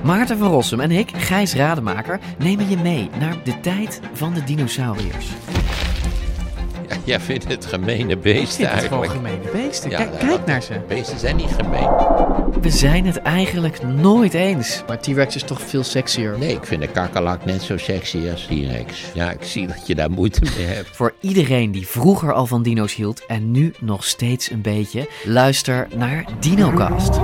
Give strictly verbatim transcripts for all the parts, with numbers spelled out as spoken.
Maarten van Rossum en ik, Gijs Rademaker, nemen je mee naar de tijd van de dinosauriërs. Ja, jij vindt het gemene beesten eigenlijk. Het gewoon gemene beesten. Ja, Kijk, ja, kijk naar ze. Beesten zijn niet gemeen. We zijn het eigenlijk nooit eens. Maar T-Rex is toch veel sexier. Nee, ik vind de kakkerlak net zo sexy als T-Rex. Ja, ik zie dat je daar moeite mee hebt. Voor iedereen die vroeger al van dino's hield en nu nog steeds een beetje, luister naar DinoCast.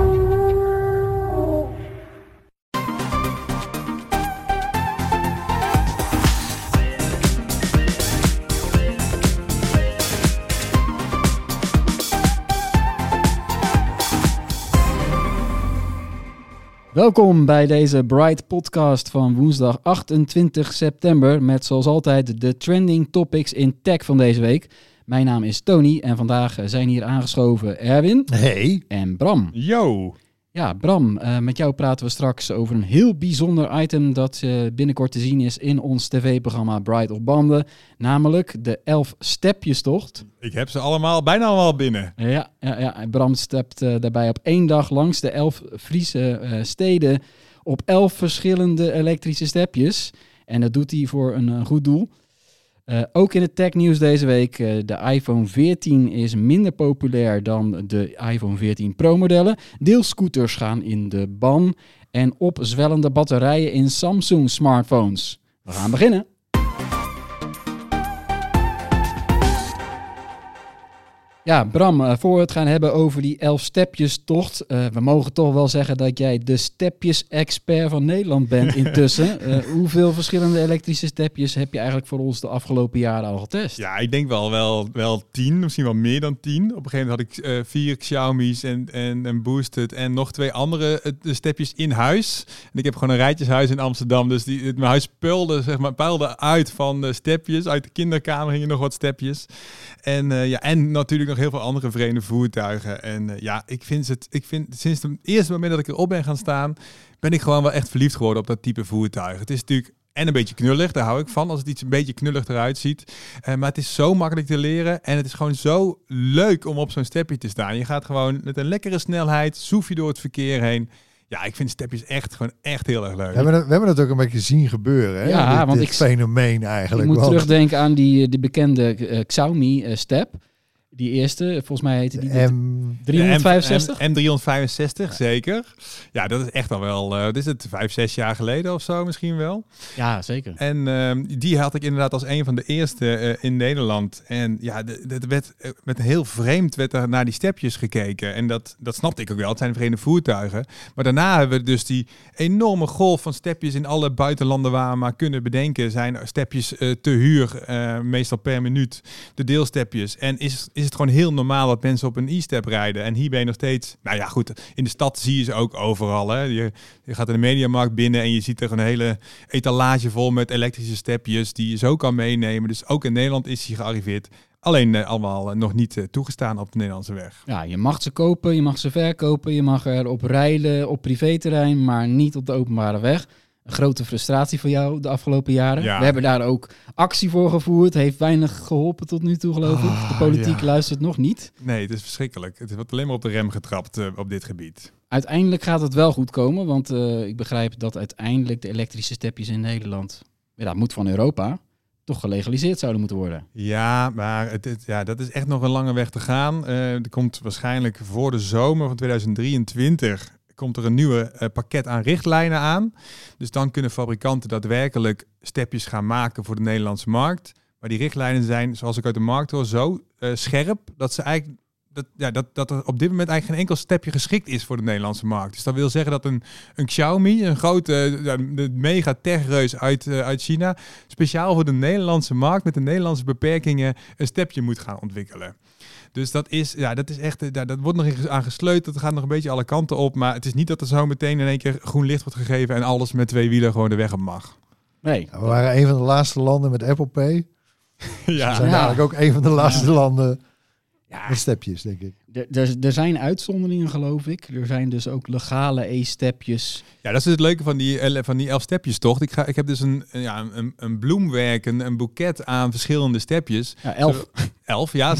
Welkom bij deze Bright podcast van woensdag achtentwintig september met zoals altijd de trending topics in tech van deze week. Mijn naam is Tony en vandaag zijn hier aangeschoven Erwin Hey. en Bram. Yo. Ja, Bram, uh, met jou praten we straks over een heel bijzonder item dat uh, binnenkort te zien is in ons tv-programma Bright op Banden. Namelijk de elf stepjestocht. Ik heb ze allemaal, bijna allemaal binnen. Ja, ja, ja. Bram stept uh, daarbij op één dag langs de elf Friese uh, steden op elf verschillende elektrische stepjes. En dat doet hij voor een, een goed doel. Uh, ook in het technieuws deze week, uh, de iPhone veertien is minder populair dan de iPhone veertien Pro modellen. Deelscooters gaan in de ban en opzwellende batterijen in Samsung smartphones. We gaan beginnen. Ja, Bram, uh, voor we het gaan hebben over die elf stepjestocht. Uh, we mogen toch wel zeggen dat jij de stepjes-expert van Nederland bent intussen. uh, hoeveel verschillende elektrische stepjes heb je eigenlijk voor ons de afgelopen jaren al getest? Ja, ik denk wel, wel, wel tien, misschien wel meer dan tien. Op een gegeven moment had ik uh, vier Xiaomi's en, en, en Boosted en nog twee andere uh, stepjes in huis. En ik heb gewoon een rijtjeshuis in Amsterdam, dus die, het, mijn huis peulde, zeg maar, peilde uit van de stepjes. Uit de kinderkamer gingen nog wat stepjes. En, uh, ja, en natuurlijk nog heel veel andere vreemde voertuigen. En uh, ja, ik vind het, ik vind sinds het eerste moment dat ik erop ben gaan staan, ben ik gewoon wel echt verliefd geworden op dat type voertuig. Het is natuurlijk en een beetje knullig, daar hou ik van, als het iets een beetje knullig eruit ziet. Uh, maar het is zo makkelijk te leren en het is gewoon zo leuk om op zo'n stepje te staan. Je gaat gewoon met een lekkere snelheid, zoef je door het verkeer heen. Ja, ik vind stepjes echt gewoon echt heel erg leuk. We hebben het, we hebben het ook een beetje zien gebeuren, hè? Ja, dit, want dit ik, fenomeen eigenlijk. Ik moet want... terugdenken aan die, die bekende uh, Xiaomi uh, step. Die eerste, volgens mij heette die M... driehonderdvijfenzestig. M driehonderdvijfenzestig, ja. Zeker. Ja, dat is echt al wel, uh, dit is het vijf, zes jaar geleden of zo misschien wel. Ja, zeker. En uh, die had ik inderdaad als een van de eerste uh, in Nederland. En ja, dat werd uh, met heel vreemd werd er naar die stepjes gekeken. En dat, dat snapte ik ook wel. Het zijn vreemde voertuigen. Maar daarna hebben we dus die enorme golf van stepjes in alle buitenlanden waar we maar kunnen bedenken. Zijn stepjes uh, te huur, uh, meestal per minuut. De deelstepjes. En is, is het gewoon heel normaal dat mensen op een e-step rijden. En hier ben je nog steeds... Nou ja, goed. In de stad zie je ze ook overal. Hè. Je, je gaat in de Mediamarkt binnen en je ziet er een hele etalage vol met elektrische stepjes die je zo kan meenemen. Dus ook in Nederland is hij gearriveerd. Alleen uh, allemaal uh, nog niet uh, toegestaan op de Nederlandse weg. Ja, je mag ze kopen, je mag ze verkopen, je mag erop rijden op privéterrein, maar niet op de openbare weg. Een grote frustratie voor jou de afgelopen jaren. Ja. We hebben daar ook actie voor gevoerd. Heeft weinig geholpen tot nu toe, geloof ik. Oh, de politiek ja. luistert nog niet. Nee, het is verschrikkelijk. Het wordt alleen maar op de rem getrapt uh, op dit gebied. Uiteindelijk gaat het wel goed komen, want uh, ik begrijp dat uiteindelijk de elektrische stepjes in Nederland, ja, dat moet van Europa, toch gelegaliseerd zouden moeten worden. Ja, maar het, het, ja, dat is echt nog een lange weg te gaan. Uh, er komt waarschijnlijk voor de zomer van tweeduizend drieëntwintig... komt er een nieuwe uh, pakket aan richtlijnen aan. Dus dan kunnen fabrikanten daadwerkelijk stepjes gaan maken voor de Nederlandse markt. Maar die richtlijnen zijn, zoals ik uit de markt hoor, zo uh, scherp dat ze eigenlijk dat, ja, dat, dat er op dit moment eigenlijk geen enkel stepje geschikt is voor de Nederlandse markt. Dus dat wil zeggen dat een, een Xiaomi, een grote uh, de mega techreus uit, uh, uit China, speciaal voor de Nederlandse markt met de Nederlandse beperkingen een stepje moet gaan ontwikkelen. Dus dat is, ja, dat is echt, ja, dat wordt nog aan gesleuteld. Het gaat nog een beetje alle kanten op. Maar het is niet dat er zo meteen in één keer groen licht wordt gegeven en alles met twee wielen gewoon de weg op mag. Nee. We waren een van de laatste landen met Apple Pay. Ja. We zijn Ja. eigenlijk ook een van de laatste Ja. landen Ja. met stepjes, denk ik. Er, er, er zijn uitzonderingen, geloof ik. Er zijn dus ook legale e-stepjes. Ja, dat is het leuke van die, el- van die elf stepjes toch. Ik, ga, ik heb dus een, ja, een, een bloemwerk, een, een boeket aan verschillende stepjes. Ja, elf. Zo, elf, ja.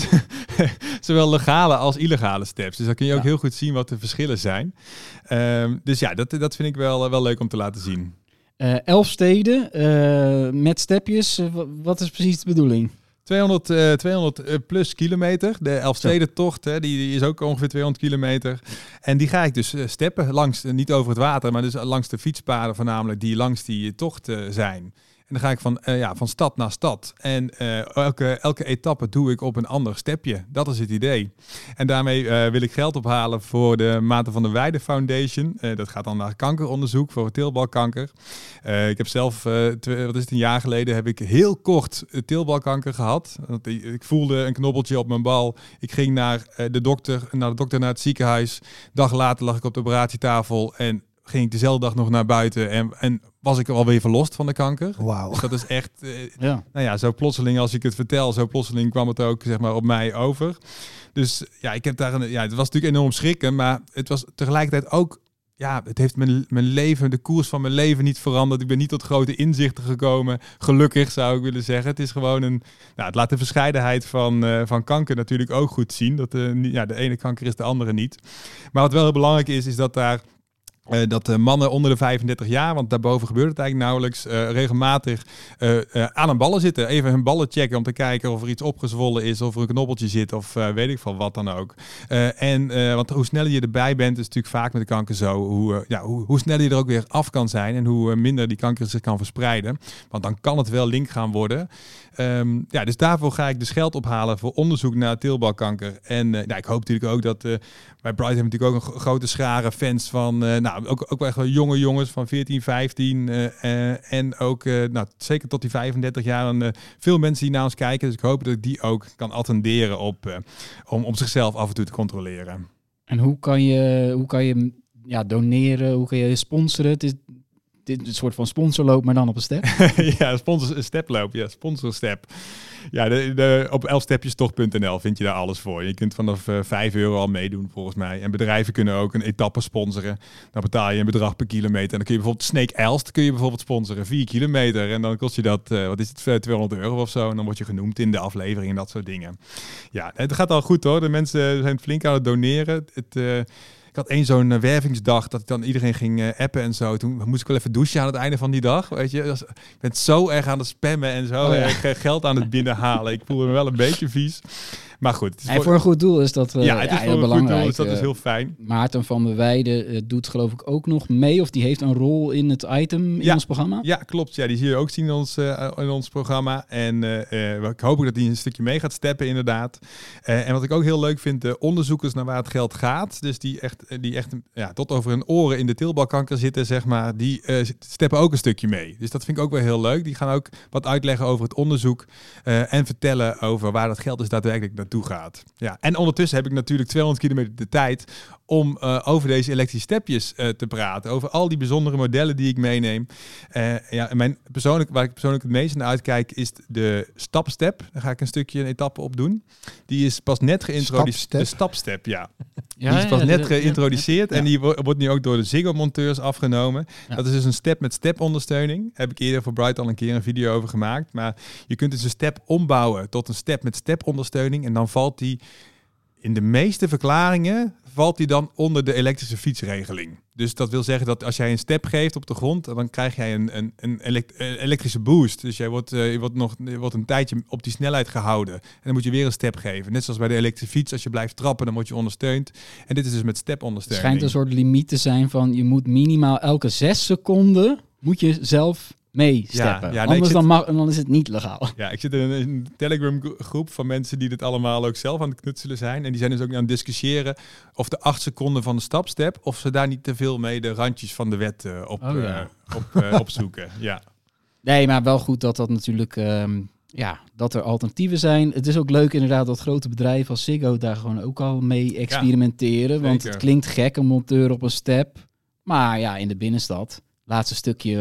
Zowel legale als illegale steps. Dus dan kun je ook Ja. heel goed zien wat de verschillen zijn. Um, dus ja, dat, dat vind ik wel, wel leuk om te laten zien. Uh, elf steden uh, met stepjes. Uh, wat is precies de bedoeling? tweehonderd, uh, tweehonderd plus kilometer. De Elfstedentocht, hè, die, die is ook ongeveer tweehonderd kilometer. En die ga ik dus uh, steppen langs, uh, niet over het water, maar dus langs de fietspaden voornamelijk die langs die tocht uh, zijn. En dan ga ik van, uh, ja, van stad naar stad. En uh, elke, elke etappe doe ik op een ander stepje. Dat is het idee. En daarmee uh, wil ik geld ophalen voor de Maarten van der Weijden Foundation. Uh, dat gaat dan naar kankeronderzoek voor teelbalkanker. Uh, ik heb zelf, uh, twee, wat is het, een jaar geleden heb ik heel kort uh, teelbalkanker gehad. Want ik, ik voelde een knobbeltje op mijn bal. Ik ging naar uh, de dokter, naar de dokter naar het ziekenhuis. Dag later lag ik op de operatietafel en ging ik dezelfde dag nog naar buiten en, en was ik alweer verlost van de kanker. Wauw. Dus dat is echt, uh, Ja. nou ja, zo plotseling als ik het vertel, zo plotseling kwam het ook zeg maar op mij over. Dus ja, ik heb daar een, ja, het was natuurlijk enorm schrikken, maar het was tegelijkertijd ook, ja, het heeft mijn, mijn leven, de koers van mijn leven niet veranderd. Ik ben niet tot grote inzichten gekomen. Gelukkig zou ik willen zeggen. Het is gewoon een, nou, het laat de verscheidenheid van, uh, van kanker natuurlijk ook goed zien. Dat uh, ja, de ene kanker is de andere niet. Maar wat wel heel belangrijk is, is dat daar Uh, dat uh, mannen onder de vijfendertig jaar, want daarboven gebeurt het eigenlijk nauwelijks, uh, regelmatig uh, uh, aan een ballen zitten. Even hun ballen checken om te kijken of er iets opgezwollen is, of er een knobbeltje zit, of uh, weet ik van wat dan ook. Uh, en uh, want hoe sneller je erbij bent, is natuurlijk vaak met de kanker zo, hoe, uh, ja, hoe, hoe sneller je er ook weer af kan zijn en hoe uh, minder die kanker zich kan verspreiden. Want dan kan het wel link gaan worden. Um, ja, dus daarvoor ga ik dus geld ophalen voor onderzoek naar teelbalkanker. En uh, nou, ik hoop natuurlijk ook dat uh, bij Bright hebben natuurlijk ook een grote schare fans van, uh, nou, ook, ook wel echt wel jonge jongens van veertien, vijftien. Uh, uh, en ook, uh, nou, zeker tot die vijfendertig jaar. En, uh, veel mensen die naar ons kijken. Dus ik hoop dat ik die ook kan attenderen op, uh, om, om zichzelf af en toe te controleren. En hoe kan je, hoe kan je ja, doneren? Hoe kan je sponsoren? Het is dit is een soort van sponsorloop, maar dan op een step. Ja, sponsor steploop. Ja, sponsorstep. Ja, de, de, op elfstepjestocht punt n l vind je daar alles voor. Je kunt vanaf uh, vijf euro al meedoen volgens mij. En bedrijven kunnen ook een etappe sponsoren. Dan betaal je een bedrag per kilometer. En dan kun je bijvoorbeeld Snake Elst kun je bijvoorbeeld sponsoren. vier kilometer. En dan kost je dat, uh, wat is het, tweehonderd euro of zo. En dan word je genoemd in de aflevering en dat soort dingen. Ja, het gaat al goed hoor. De mensen zijn flink aan het doneren. Het... Uh, Ik had één zo'n uh, wervingsdag dat ik dan iedereen ging uh, appen en zo. Toen moest ik wel even douchen aan het einde van die dag. Weet je, dus, ik ben zo erg aan het spammen en zo oh, ja. erg geld aan het binnenhalen. Ik voelde me wel een beetje vies. Maar goed. Het is en voor... voor een goed doel is dat uh, ja, het is ja, voor een belangrijk. goed doel, dus dat is heel fijn. Maarten van der Weijden uh, doet geloof ik ook nog mee. Of die heeft een rol in het item in ja, ons programma. Ja, klopt. Ja, die zie je ook zien in ons, uh, in ons programma. En uh, uh, ik hoop ook dat hij een stukje mee gaat steppen inderdaad. Uh, en wat ik ook heel leuk vind, de onderzoekers naar waar het geld gaat. Dus die echt, die echt ja, tot over hun oren in de teelbalkanker zitten, zeg maar. Die uh, steppen ook een stukje mee. Dus dat vind ik ook wel heel leuk. Die gaan ook wat uitleggen over het onderzoek. Uh, en vertellen over waar dat geld dus daadwerkelijk naartoe gaat. Ja. En ondertussen heb ik natuurlijk tweehonderd kilometer de tijd om uh, over deze elektrische stepjes uh, te praten. Over al die bijzondere modellen die ik meeneem. Uh, ja, en mijn persoonlijk, waar ik persoonlijk het meest naar uitkijk is de stapstep. Daar ga ik een stukje een etappe op doen. Die is pas net geïntroduceerd. Stapstep? De stapstep, ja. Ja, die is pas ja, net de- geïntroduceerd ja. en die wo- wordt nu ook door de Ziggo-monteurs afgenomen. Ja. Dat is dus een step met step-ondersteuning. Heb ik eerder voor Bright al een keer een video over gemaakt. Maar je kunt dus een step ombouwen tot een step met step-ondersteuning. En dan valt die, in de meeste verklaringen, valt die dan onder de elektrische fietsregeling. Dus dat wil zeggen dat als jij een step geeft op de grond, dan krijg jij een, een, een elekt- elektrische boost. Dus jij wordt, uh, je wordt nog je wordt een tijdje op die snelheid gehouden. En dan moet je weer een step geven. Net zoals bij de elektrische fiets, als je blijft trappen, dan word je ondersteund. En dit is dus met Het step-ondersteuning. schijnt een soort limiet te zijn van je moet minimaal elke zes seconden moet je zelf meesteppen. Ja, ja, nee, ik Anders zit- dan, mag, dan is het niet legaal. Ja, ik zit in een, een Telegram groep van mensen die dit allemaal ook zelf aan het knutselen zijn. En die zijn dus ook aan het discussiëren of de acht seconden van de stapstep, of ze daar niet te veel mee de randjes van de wet uh, op, Oh, ja. uh, op, uh, opzoeken. Ja. Nee, maar wel goed dat dat natuurlijk, um, ja, dat er alternatieven zijn. Het is ook leuk inderdaad dat grote bedrijven als Ziggo daar gewoon ook al mee experimenteren. Ja, want zeker. het klinkt gek, een monteur op een step. Maar ja, in de binnenstad, laatste stukje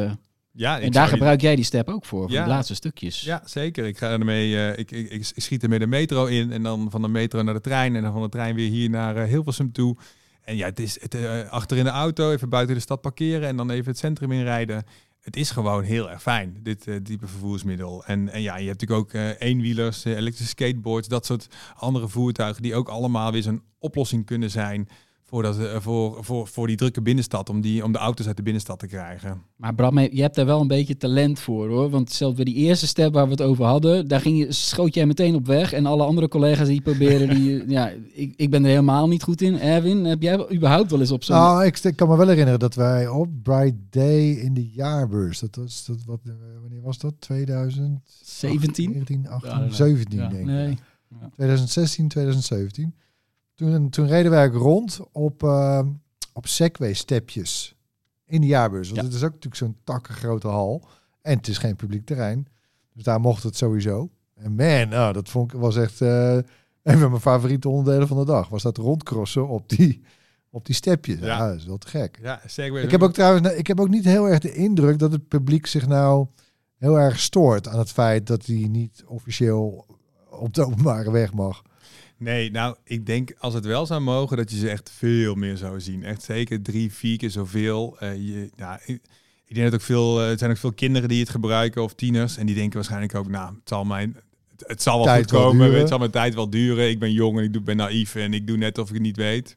Ja, ik En daar zou die- gebruik jij die step ook voor, voor Ja. de laatste stukjes. Ja, zeker. Ik ga ermee. Uh, ik, ik, ik schiet ermee de metro in en dan van de metro naar de trein en dan van de trein weer hier naar uh, Hilversum toe. En ja, het is het, uh, achter in de auto, even buiten de stad parkeren en dan even het centrum inrijden. Het is gewoon heel erg fijn, dit uh, type vervoersmiddel. En, en ja, je hebt natuurlijk ook uh, eenwielers, uh, elektrische skateboards, dat soort andere voertuigen die ook allemaal weer zo'n oplossing kunnen zijn voor, dat, uh, voor, voor, voor die drukke binnenstad, om, die, om de auto's uit de binnenstad te krijgen. Maar Bram, je hebt daar wel een beetje talent voor, hoor. Want zelfs bij die eerste step waar we het over hadden, daar ging je, schoot jij meteen op weg. En alle andere collega's die proberen, die, ja, ik, ik ben er helemaal niet goed in. Erwin, heb jij überhaupt wel eens op zo'n... Nou, ik, ik kan me wel herinneren dat wij op Bright Day in de jaarbeurs, dat was, dat, wat, wanneer was dat? tweeduizend zeventien? negentien, achttien, Ja, nee. zeventien Ja, denk ik. nee. twintig zestien, twintig zeventien. Toen, toen reden wij ook rond op, uh, op Segway-stepjes in de jaarbeurs. Want Ja. het is ook natuurlijk zo'n takkengrote hal. En het is geen publiek terrein. Dus daar mocht het sowieso. En man, nou, dat vond ik, was echt uh, een van mijn favoriete onderdelen van de dag. Was dat rondcrossen op die, op die stepjes. Ja. Ja. Dat is wel te gek. Ja, Segway. Ik heb ook trouwens, ik heb ook niet heel erg de indruk dat het publiek zich nou heel erg stoort aan het feit dat hij niet officieel op de openbare weg mag. Nee, nou, ik denk als het wel zou mogen, dat je ze echt veel meer zou zien. Echt zeker drie, vier keer zoveel. Uh, je, nou, ik, ik denk dat ook veel, uh, er zijn ook veel kinderen die het gebruiken of tieners. En die denken waarschijnlijk ook, nou, het zal mijn, het, het zal wel Tijd goed wel komen. duren. Het zal mijn tijd wel duren. Ik ben jong en ik doe, ben naïef en ik doe net of ik het niet weet.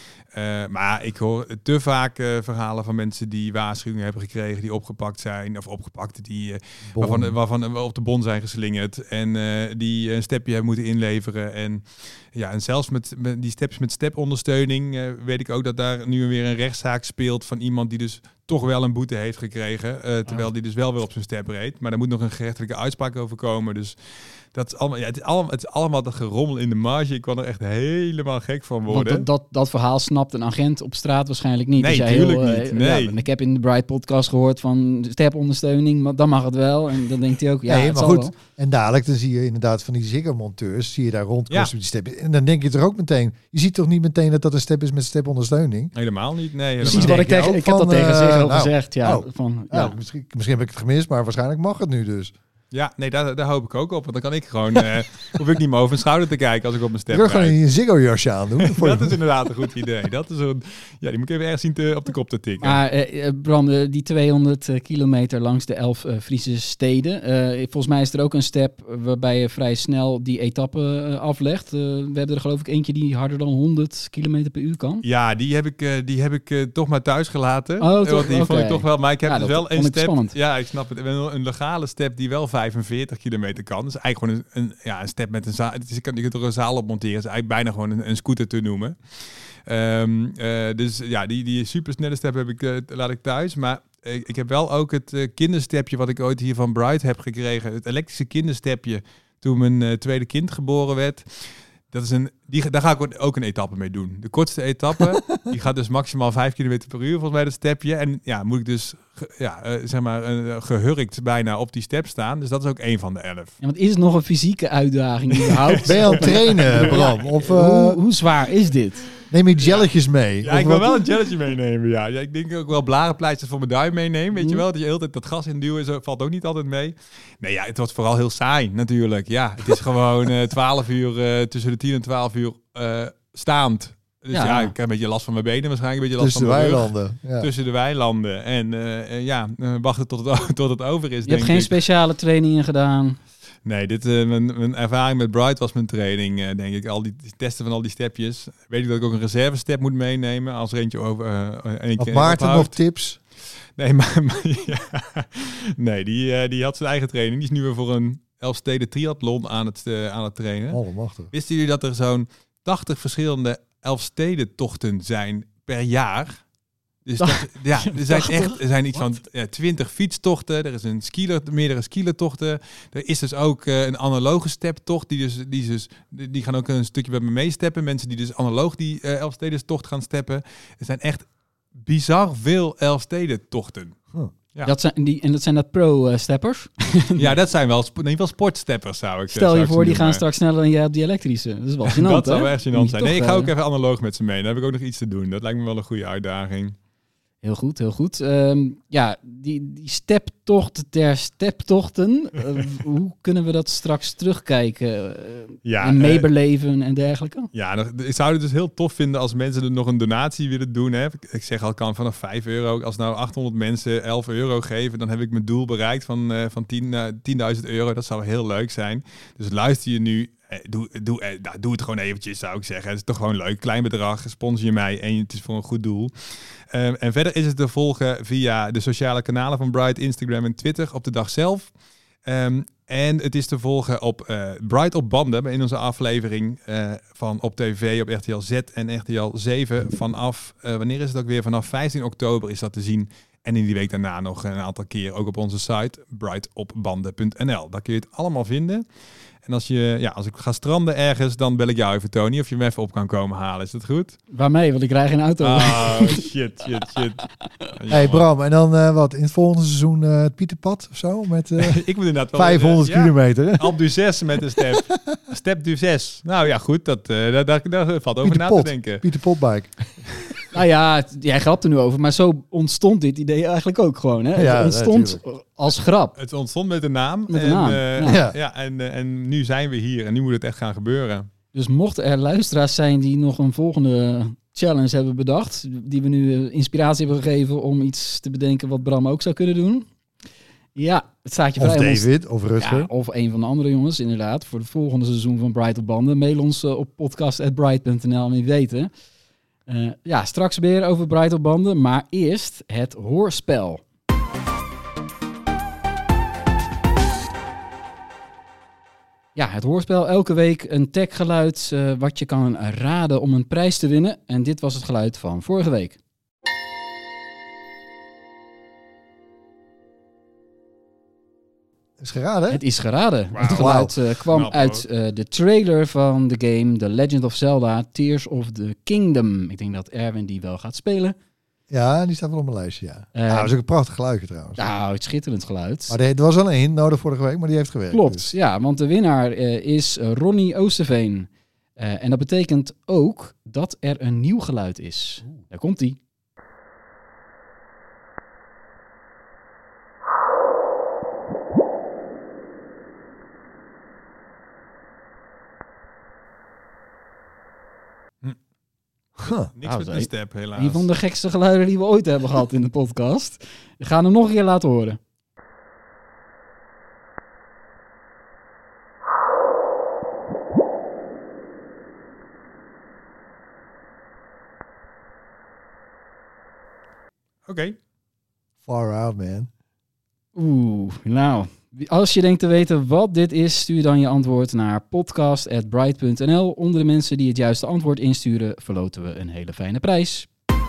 Uh, maar ik hoor te vaak uh, verhalen van mensen die waarschuwingen hebben gekregen, die opgepakt zijn, of opgepakt, die uh, waarvan, waarvan uh, op de bon zijn geslingerd en uh, die een stepje hebben moeten inleveren. En ja, en zelfs met, met die steps met stepondersteuning uh, weet ik ook dat daar nu weer een rechtszaak speelt van iemand die dus toch wel een boete heeft gekregen, uh, terwijl die dus wel weer op zijn step reed. Maar daar moet nog een gerechtelijke uitspraak over komen. Dus dat is allemaal, ja, het is allemaal, het is allemaal dat gerommel in de marge. Ik kan er echt helemaal gek van worden. Want dat, dat, dat verhaal snapt een agent op straat waarschijnlijk niet. Nee, Dus jij tuurlijk heel, niet. uh, Nee. Ja, en ik heb in de Bright podcast gehoord van stepondersteuning, maar dan mag het wel. En dan denkt hij ook, ja, nee, het maar zal goed. wel. En dadelijk dan zie je inderdaad van die Ziggo-monteurs, zie je daar rondkosten Ja. met die step. En dan denk je toch ook meteen, je ziet toch niet meteen dat dat een step is met stepondersteuning? Helemaal niet. Nee, helemaal Precies niet. wat ik denk je tegen, ook ik heb dat van, tegen uh, Ziggo nou, gezegd. Ja, oh. van, Ja, ja. misschien, misschien heb ik het gemist, maar waarschijnlijk mag het nu dus. Ja, nee, daar, daar hoop ik ook op. Want dan kan ik gewoon, uh, hoef ik niet meer over mijn schouder te kijken als ik op mijn Je step kan gewoon rijd. een Ziggo-jasje aandoen. Voor Dat je- is inderdaad een goed idee. Dat is een, ja, die moet ik even ergens zien te, op de kop te tikken. Maar uh, Bram, uh, die tweehonderd uh, kilometer langs de elf uh, Friese steden. Uh, volgens mij is er ook een step waarbij je vrij snel die etappe uh, aflegt. Uh, we hebben er geloof ik eentje die harder dan honderd kilometer per uur kan. Ja, die heb ik, uh, die heb ik uh, toch maar thuis gelaten. Oh, toch? Want die vond Oké. ik toch wel. Maar ik heb Ja, dus dat wel vond een ik step. spannend. Ja, ik snap het. Een, een legale step die wel vijfenveertig kilometer kan. Dus eigenlijk gewoon een, een, ja, een step met een zaal. Het is, je kan je kunt er een zaal op monteren. Het is eigenlijk bijna gewoon een, een scooter te noemen. Um, uh, dus ja, die, die supersnelle step heb ik, uh, laat ik thuis. Maar uh, ik heb wel ook het uh, kinderstepje wat ik ooit hier van Bright heb gekregen. Het elektrische kinderstepje toen mijn uh, tweede kind geboren werd. Dat is een, die, daar ga ik ook een etappe mee doen. De kortste etappe, die gaat dus maximaal vijf kilometer per uur volgens mij dat stepje. En ja, moet ik dus ge, ja, uh, zeg maar uh, gehurkt bijna op die step staan. Dus dat is ook één van de elf. Ja, want is het nog een fysieke uitdaging überhaupt? Ben je aan het trainen, Bram? Of uh, hoe, hoe zwaar is dit? neem je jelletjes mee? Ja, Of ik wil wat? wel een gelletje meenemen. Ja. ja, ik denk ook wel blarenpleisters voor mijn duim meenemen. Weet je wel, dat je de hele tijd dat gas induwen, zo valt ook niet altijd mee. Nee, ja, het was vooral heel saai natuurlijk. Ja, het is gewoon uh, twaalf uur, uh, tussen de tien en twaalf uur uh, staand. Dus ja. Ja. ja, ik heb een beetje last van mijn benen waarschijnlijk, een beetje last Tussen de van mijn rug. weilanden. Ja. Tussen de weilanden. En uh, uh, ja, uh, wachten tot het, tot het over is, Je denk hebt geen ik. speciale trainingen gedaan. Nee, dit, uh, mijn, mijn ervaring met Bright was mijn training, uh, denk ik. Al die, die testen van al die stepjes. Weet ik dat ik ook een reserve step moet meenemen als er eentje over uh, eentje Had Maarten nog ophoudt. tips? Nee, maar, maar ja. nee die, uh, die had zijn eigen training. Die is nu weer voor een Elfsteden triathlon aan het, uh, aan het trainen. Allemachtig. Wisten jullie dat er zo'n tachtig verschillende Elfstedentochten zijn per jaar? Dus dat, ja, er zijn echt er zijn iets van ja, twintig fietstochten. Er is een skieler, meerdere skielertochten. Er is dus ook uh, een analoge steptocht. Die, dus, die, dus, die gaan ook een stukje bij me meesteppen. Mensen die dus analoog die uh, Elfstedentocht gaan steppen. Er zijn echt bizar veel Elfstedentochten. Huh. Ja. Dat zijn die, en dat zijn dat pro-steppers. Ja, dat zijn wel, sp- in ieder geval sportsteppers, zou ik Stel zou je ik voor, ze die gaan noemen. straks sneller dan jij op die elektrische. Dat is wel gênant, Dat zou hè? wel echt Moet gênant je zijn. toch, Nee, ik ga uh, ook even analoog met ze mee. Dan heb ik ook nog iets te doen. Dat lijkt me wel een goede uitdaging. Heel goed, heel goed. Um, ja, die, die steptocht ter steptochten, uh, hoe kunnen we dat straks terugkijken? Uh, Ja, en uh, meebeleven en dergelijke? Ja, nog- ik zou het dus heel tof vinden als mensen er nog een donatie willen doen. Hè. Ik, ik zeg al, kan vanaf vijf euro. Als nou achthonderd mensen elf euro geven, dan heb ik mijn doel bereikt van, uh, van tien, uh, tienduizend euro. Dat zou heel leuk zijn. Dus luister je nu, eh, doe, doe, eh, nou, doe het gewoon eventjes, zou ik zeggen. Het is toch gewoon leuk. Klein bedrag, sponsor je mij en het is voor een goed doel. Um, en verder is het te volgen via de sociale kanalen van Bright, Instagram en Twitter op de dag zelf. Um, en het is te volgen op uh, Bright op banden in onze aflevering uh, van op tv, op R T L Z en R T L zeven vanaf, uh, wanneer is het ook weer? Vanaf vijftien oktober is dat te zien. En in die week daarna nog een aantal keer ook op onze site bright op banden punt n l. Daar kun je het allemaal vinden. En als, je, ja, als ik ga stranden ergens, dan bel ik jou even, Tony, of je me even op kan komen halen. Is dat goed? Waarmee? Want ik krijg geen auto. Oh, shit, shit, shit. Hey Bram, en dan uh, wat? In het volgende seizoen uh, het Pieterpad of zo? Met uh, Ik moet inderdaad wel... vijfhonderd uh, ja. kilometer. Hè? Alpe d'Huez met een step. Step d'Huez. Nou ja, goed. Dat, uh, daar, daar, daar valt over Pieter na Pot. te denken. Pieter Potbike. Nou ja, het- jij grapt er nu over, maar zo ontstond dit idee eigenlijk ook gewoon. Hè? Ja, Het ontstond natuurlijk. als grap. Het ontstond met een naam. Met een en, naam, uh, ja. ja. Ja. en, uh, en nu zijn we hier. En nu moet het echt gaan gebeuren. Dus mochten er luisteraars zijn die nog een volgende challenge hebben bedacht, die we nu uh, inspiratie hebben gegeven om iets te bedenken wat Bram ook zou kunnen doen. Ja, het staat je Of vrij om ons- David, of Rutger. Ja, of een van de andere jongens, inderdaad. Voor het volgende seizoen van Bright op Banden. Mail ons uh, op podcast at bright punt n l om wie weten. Uh, ja, straks meer over Bright op Banden. Maar eerst het hoorspel. Ja, het hoorspel. Elke week een techgeluid uh, wat je kan raden om een prijs te winnen. En dit was het geluid van vorige week. Is geraden, hè? Het is geraden. Wauw. Het geluid uh, kwam Knap, uit uh, de trailer van de game The Legend of Zelda Tears of the Kingdom. Ik denk dat Erwin die wel gaat spelen. Ja, die staat wel op mijn lijstje, ja. Uh, ja, dat is ook een prachtig geluidje trouwens. Nou, het schitterend geluid. Maar er was al één nodig vorige week, maar die heeft gewerkt. Klopt, dus. ja, want de winnaar uh, is uh, Ronnie Oosterveen. Uh, en dat betekent ook dat er een nieuw geluid is. Daar komt ie. Huh. Niks Nou, met dat een is- step, helaas. Een van de gekste geluiden die we ooit hebben gehad in de podcast. We gaan hem nog een keer laten horen. Oké. Okay. Far out, man. Oeh, nou. Als je denkt te weten wat dit is, stuur dan je antwoord naar podcast at bright punt n l. Onder de mensen die het juiste antwoord insturen, verloten we een hele fijne prijs.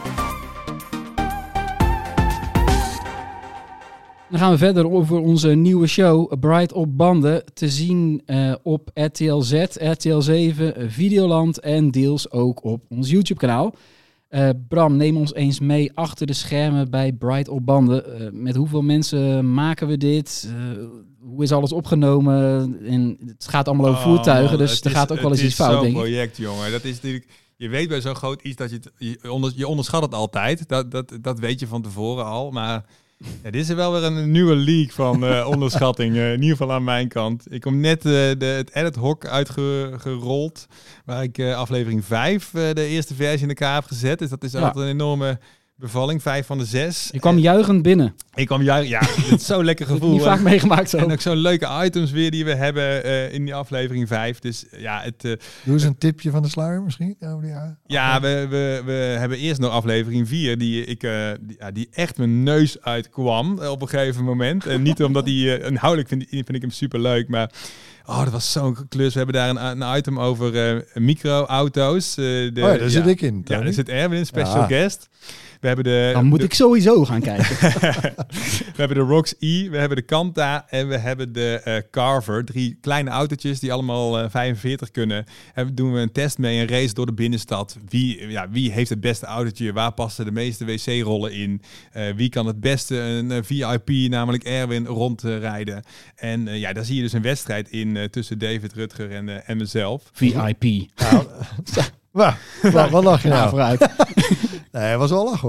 Dan gaan we verder over onze nieuwe show, Bright op Banden, te zien uh, op R T L Z, R T L zeven, Videoland en deels ook op ons YouTube-kanaal. Uh, Bram, neem ons eens mee achter de schermen bij Bright op Banden. Uh, met hoeveel mensen maken we dit? Uh, hoe is alles opgenomen? En het gaat allemaal over Oh, voertuigen, man, dus het er is- gaat ook wel eens het iets is fout, zo'n denk ik. project, jongen. Dat is natuurlijk... Je weet bij zo'n groot iets dat je het... Je, onder, je onderschat het altijd. Dat, dat, dat weet je van tevoren al. Maar ja, dit is wel weer een nieuwe league van uh, onderschatting. Uh, in ieder geval aan mijn kant. Ik kom net uh, de, het edit hok uitgerold. Waar ik uh, aflevering vijf uh, de eerste versie in elkaar heb gezet. Dus dat is Ja. altijd een enorme bevalling. Vijf van de zes. Je kwam juichend binnen. Ik kwam juist... Ja, het is zo'n lekker Dat heb ik gevoel. niet vaak meegemaakt zo. En ook zo'n leuke items weer die we hebben uh, in die aflevering vijf. Dus ja, het... Uh, Doe eens een tipje van de sluier misschien. Over die, ja, Ja, we, we, we hebben eerst nog aflevering vier, die, ik, uh, die, ja, die echt mijn neus uitkwam uh, op een gegeven moment. En niet omdat die, uh, inhoudelijk vind, vind ik hem super leuk, maar oh, dat was zo'n klus. We hebben daar een, een item over uh, micro-auto's. Uh, de, oh ja, daar zit ja, ik in. Ja, Tony. daar zit Erwin in, special Ja. guest. We hebben de, Dan moet de, ik sowieso gaan kijken. we hebben de Rox E, we hebben de Kanta en we hebben de uh, Carver. Drie kleine autootjes die allemaal uh, vijfenveertig kunnen. En doen we een test mee, een race door de binnenstad. Wie, ja, wie heeft het beste autootje? Waar passen de meeste wc-rollen in? Uh, wie kan het beste een uh, V I P, namelijk Erwin, rondrijden? Uh, en uh, ja, daar zie je dus een wedstrijd in uh, tussen David Rutger en, uh, en mezelf. V I P. Nou, wat, wat lach je Nou, nou? vooruit. Nee, het was wel lachen hoor.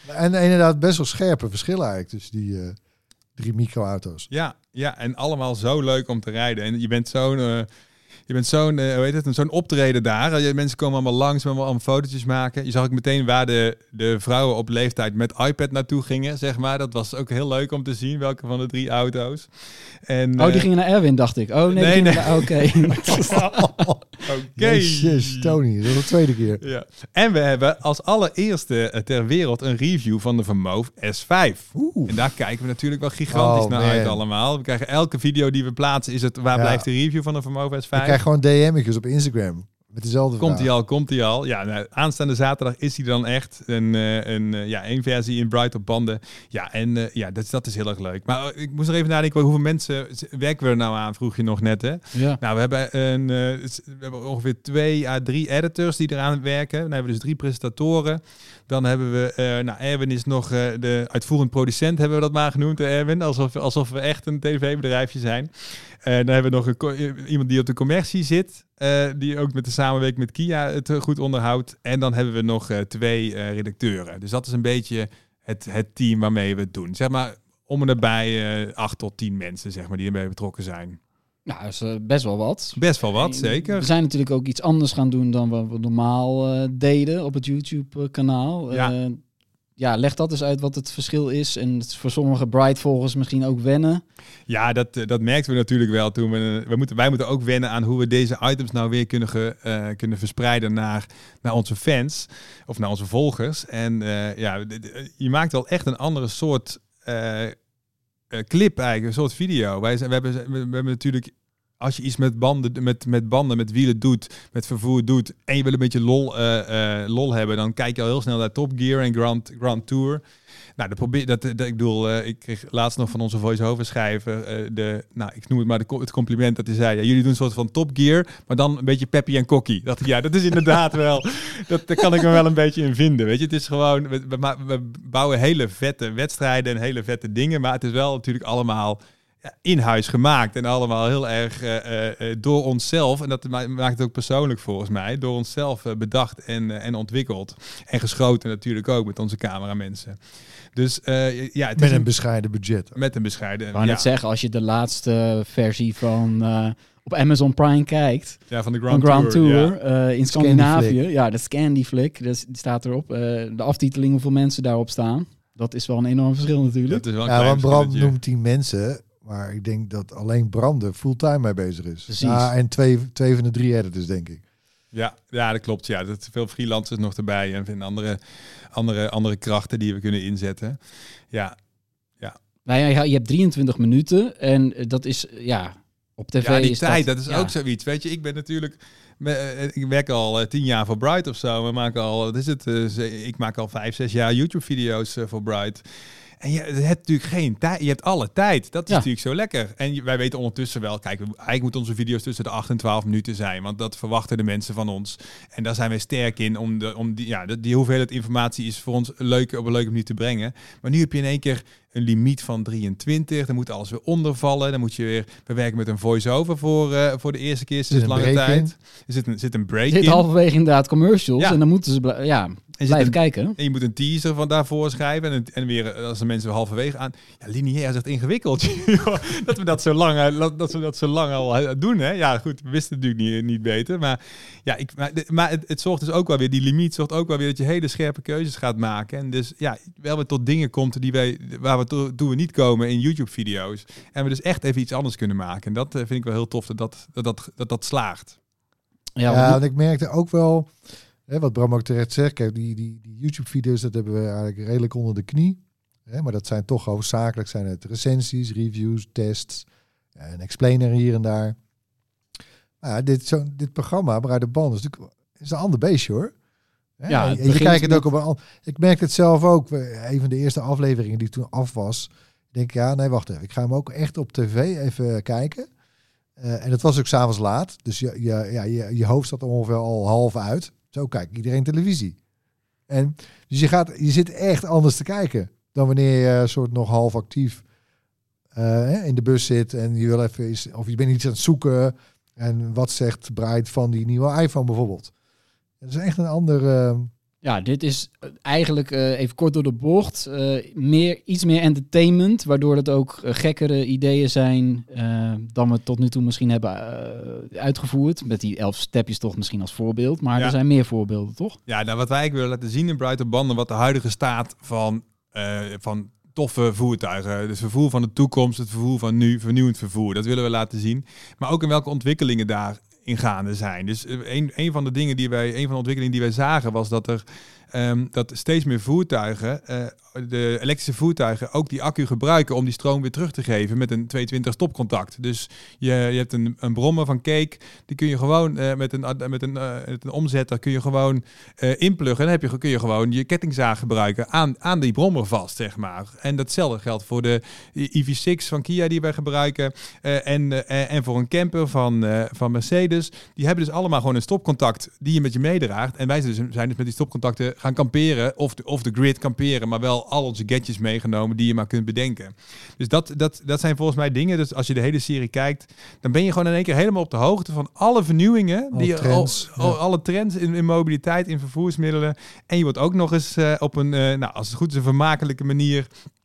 En inderdaad best wel scherpe verschillen eigenlijk tussen die uh, drie microauto's. Ja, ja, en allemaal zo leuk om te rijden. En je bent zo'n... Uh, Je bent zo'n, uh, hoe heet het, zo'n optreden daar. Je, mensen komen allemaal langs, allemaal, allemaal fotootjes maken. Je zag ook meteen waar de, de vrouwen op leeftijd met iPad naartoe gingen, zeg maar. Dat was ook heel leuk om te zien, welke van de drie auto's. En, oh, uh, die gingen naar Erwin, dacht ik. Oh, nee, nee, nee. nee. Oké. Oké. Jezus, Tony, dat is de tweede keer. Ja. En we hebben als allereerste ter wereld een review van de Vermoof S vijf. Oeh. En daar kijken we natuurlijk wel gigantisch Oh, naar man. uit allemaal. We krijgen elke video die we plaatsen, is het waar Ja. blijft de review van de Vermoof S vijf? Ik krijg gewoon D M'tjes op Instagram met dezelfde Komt vraag. hij al, komt hij al. Ja, nou, aanstaande zaterdag is hij dan echt. Een, uh, een, uh, ja, één versie in Bright op banden. Ja, en uh, ja, dat, dat is heel erg leuk. Maar uh, ik moest nog even nadenken, hoeveel mensen werken we er nou aan, vroeg je nog net, hè? Ja. Nou, we hebben, een, uh, we hebben ongeveer twee à drie editors die eraan werken. Dan hebben we dus drie presentatoren. Dan hebben we, uh, nou, Erwin is nog uh, de uitvoerend producent, hebben we dat maar genoemd, hè, Erwin. Alsof, alsof we echt een tv-bedrijfje zijn. Uh, dan hebben we nog een co- iemand die op de commercie zit. Uh, die ook met de samenwerking met Kia het uh, goed onderhoudt. En dan hebben we nog uh, twee uh, redacteuren. Dus dat is een beetje het, het team waarmee we het doen. Zeg maar om en nabij uh, acht tot tien mensen, zeg maar, die ermee betrokken zijn. Nou, dat is uh, best wel wat. Best wel wat, En zeker. We zijn natuurlijk ook iets anders gaan doen dan wat we normaal uh, deden op het YouTube-kanaal. Ja. Uh, ja, leg dat eens uit wat het verschil is. En het is voor sommige Bright-volgers misschien ook wennen. Ja, dat, dat merkten we natuurlijk wel toen we, we moeten, wij moeten ook wennen aan hoe we deze items nou weer kunnen, ge, uh, kunnen verspreiden naar, naar onze fans of naar onze volgers. En uh, ja, je maakt wel echt een andere soort uh, uh, clip eigenlijk, een soort video. Wij zijn, we, hebben, we, we hebben natuurlijk, als je iets met banden, met, met banden, met wielen doet, met vervoer doet en je wil een beetje lol, uh, uh, lol hebben, dan kijk je al heel snel naar Top Gear en Grand, Grand Tour. Nou, dat probeer, dat, dat, ik bedoel, uh, ik kreeg laatst nog van onze voice-over schrijver, uh, de, nou, ik noem het maar de, het compliment dat hij zei, ja, jullie doen een soort van Top Gear, maar dan een beetje peppy en cocky. Dat, ja, dat is inderdaad wel, dat, daar kan ik me wel een beetje in vinden, weet je. Het is gewoon, we, we, we bouwen hele vette wedstrijden en hele vette dingen, maar het is wel natuurlijk allemaal ja, in huis gemaakt en allemaal heel erg uh, uh, door onszelf, en dat maakt het ook persoonlijk volgens mij, door onszelf uh, bedacht en, uh, en ontwikkeld. En geschoten natuurlijk ook met onze cameramensen. Dus uh, ja, het met is een bescheiden budget. Met een bescheiden. Ik wou ja. net zeggen, als je de laatste versie van uh, op Amazon Prime kijkt, ja, van de Grand, van Grand Tour, Tour, ja. uh, in Scandinavië, ja, de Scandi Flick, dat staat erop. Uh, de aftiteling, hoeveel mensen daarop staan. Dat is wel een enorm verschil natuurlijk. Dat is wel een Ja, klein want Bram verschilletje. noemt tien mensen, maar ik denk dat alleen Bram er fulltime mee bezig is. Precies. Ja, en twee, twee van de drie editors, denk ik. Ja, ja, dat klopt. Ja, er zijn veel freelancers nog erbij en vinden andere, andere, andere krachten die we kunnen inzetten. Ja, Nou ja, je hebt drieëntwintig minuten en dat is, ja, op tv ja die is tijd, dat, dat, is ja. ook zoiets. Weet je, ik ben natuurlijk, ik werk al tien jaar voor Bright of zo. We maken al, wat is het? Uh, ik maak al vijf, zes jaar YouTube-video's uh, voor Bright. En je hebt natuurlijk geen tijd. Je hebt alle tijd. Dat is Ja. natuurlijk zo lekker. En je- wij weten ondertussen wel, kijk, we- eigenlijk moeten onze video's tussen de acht en twaalf minuten zijn. Want dat verwachten de mensen van ons. En daar zijn wij sterk in. Om de, om die, ja, die hoeveelheid informatie is voor ons leuk, op een leuke manier te brengen. Maar nu heb je in één keer een limiet van drieëntwintig. Dan moet alles weer ondervallen. Dan moet je weer... We werken met een voice-over voor, uh, voor de eerste keer sinds een lange break tijd. in. Er zit een, zit een break Zit in. halverwege inderdaad commercials Ja. en dan moeten ze bl- ja, Er zit blijven een- kijken. En je moet een teaser van daarvoor schrijven. En, en weer, als de mensen halverwege aan... Ja, lineair is echt ingewikkeld. dat we dat zo lang, eh, dat we dat zo lang al eh, doen. Hè? Ja, goed, we wisten het natuurlijk niet, niet beter. Maar, ja, ik, maar, de- maar het, het zorgt dus ook wel weer... Die limiet zorgt ook wel weer dat je hele scherpe keuzes gaat maken. En dus ja, wel weer tot dingen komt die wij, waar we to, toe we niet komen in YouTube-video's. En we dus echt even iets anders kunnen maken. En dat uh, vind ik wel heel tof dat dat, dat, dat, dat, dat slaagt. Ja, Ja, want- want ik merkte ook wel, hè, wat Bram ook terecht zegt, kijk, die, die, die YouTube-video's, dat hebben we eigenlijk redelijk onder de knie. Hè, maar dat zijn toch hoofdzakelijk zijn het recensies, reviews, tests, een explainer hier en daar. Nou, dit, zo, dit programma, Bruid de Band, is natuurlijk is een ander beestje hoor. Hè, Ja, het en je begint kijkt het met- ook op een an- Ik merkte het zelf ook. We- Een van de eerste afleveringen die toen af was, denk ik, ja, nee, wacht even. Ik ga hem ook echt op tv even kijken. Uh, en dat was ook s'avonds laat. Dus je, je, ja, je, je hoofd zat ongeveer al half uit. Zo kijkt iedereen televisie. En dus je, gaat, je zit echt anders te kijken dan wanneer je soort nog half actief uh, in de bus zit en je wil even iets, of je bent iets aan het zoeken. En wat zegt Bright van die nieuwe iPhone bijvoorbeeld? Het is echt een ander, uh, Ja, dit is eigenlijk uh, even kort door de bocht. Uh, meer, iets meer entertainment, waardoor het ook uh, gekkere ideeën zijn uh, dan we tot nu toe misschien hebben uh, uitgevoerd. Met die elf stepjes toch misschien als voorbeeld. Maar ja. er zijn meer voorbeelden, toch? Ja, nou, wat wij eigenlijk willen laten zien in Bright op Banden, wat de huidige staat van, uh, van toffe voertuigen. Dus vervoer van de toekomst, het vervoer van nu, vernieuwend vervoer. Dat willen we laten zien. Maar ook in welke ontwikkelingen daar in gaande zijn. Dus een, een van de dingen die wij, een van de ontwikkelingen die wij zagen was dat er um, dat steeds meer voertuigen, uh, de elektrische voertuigen, ook die accu gebruiken om die stroom weer terug te geven met een tweehonderdtwintig stopcontact. Dus je, je hebt een, een brommer van Cake, die kun je gewoon uh, met, een, met, een, uh, met een omzetter kun je gewoon uh, inpluggen. Dan heb je, kun je gewoon je kettingzaag gebruiken aan, aan die brommer vast, zeg maar. En datzelfde geldt voor de I V zes van Kia die wij gebruiken uh, en, uh, en voor een camper van, uh, van Mercedes. Die hebben dus allemaal gewoon een stopcontact die je met je meedraagt. En wij zijn dus, zijn dus met die stopcontacten gaan kamperen, of de, of de grid kamperen, maar wel al onze gadgets meegenomen die je maar kunt bedenken. Dus dat, dat, dat zijn volgens mij dingen, dus als je de hele serie kijkt, dan ben je gewoon in één keer helemaal op de hoogte van alle vernieuwingen, alle die, trends, al, al, ja. alle trends in, in mobiliteit, in vervoersmiddelen. En je wordt ook nog eens uh, op een, uh, nou, als het goed is, een vermakelijke manier.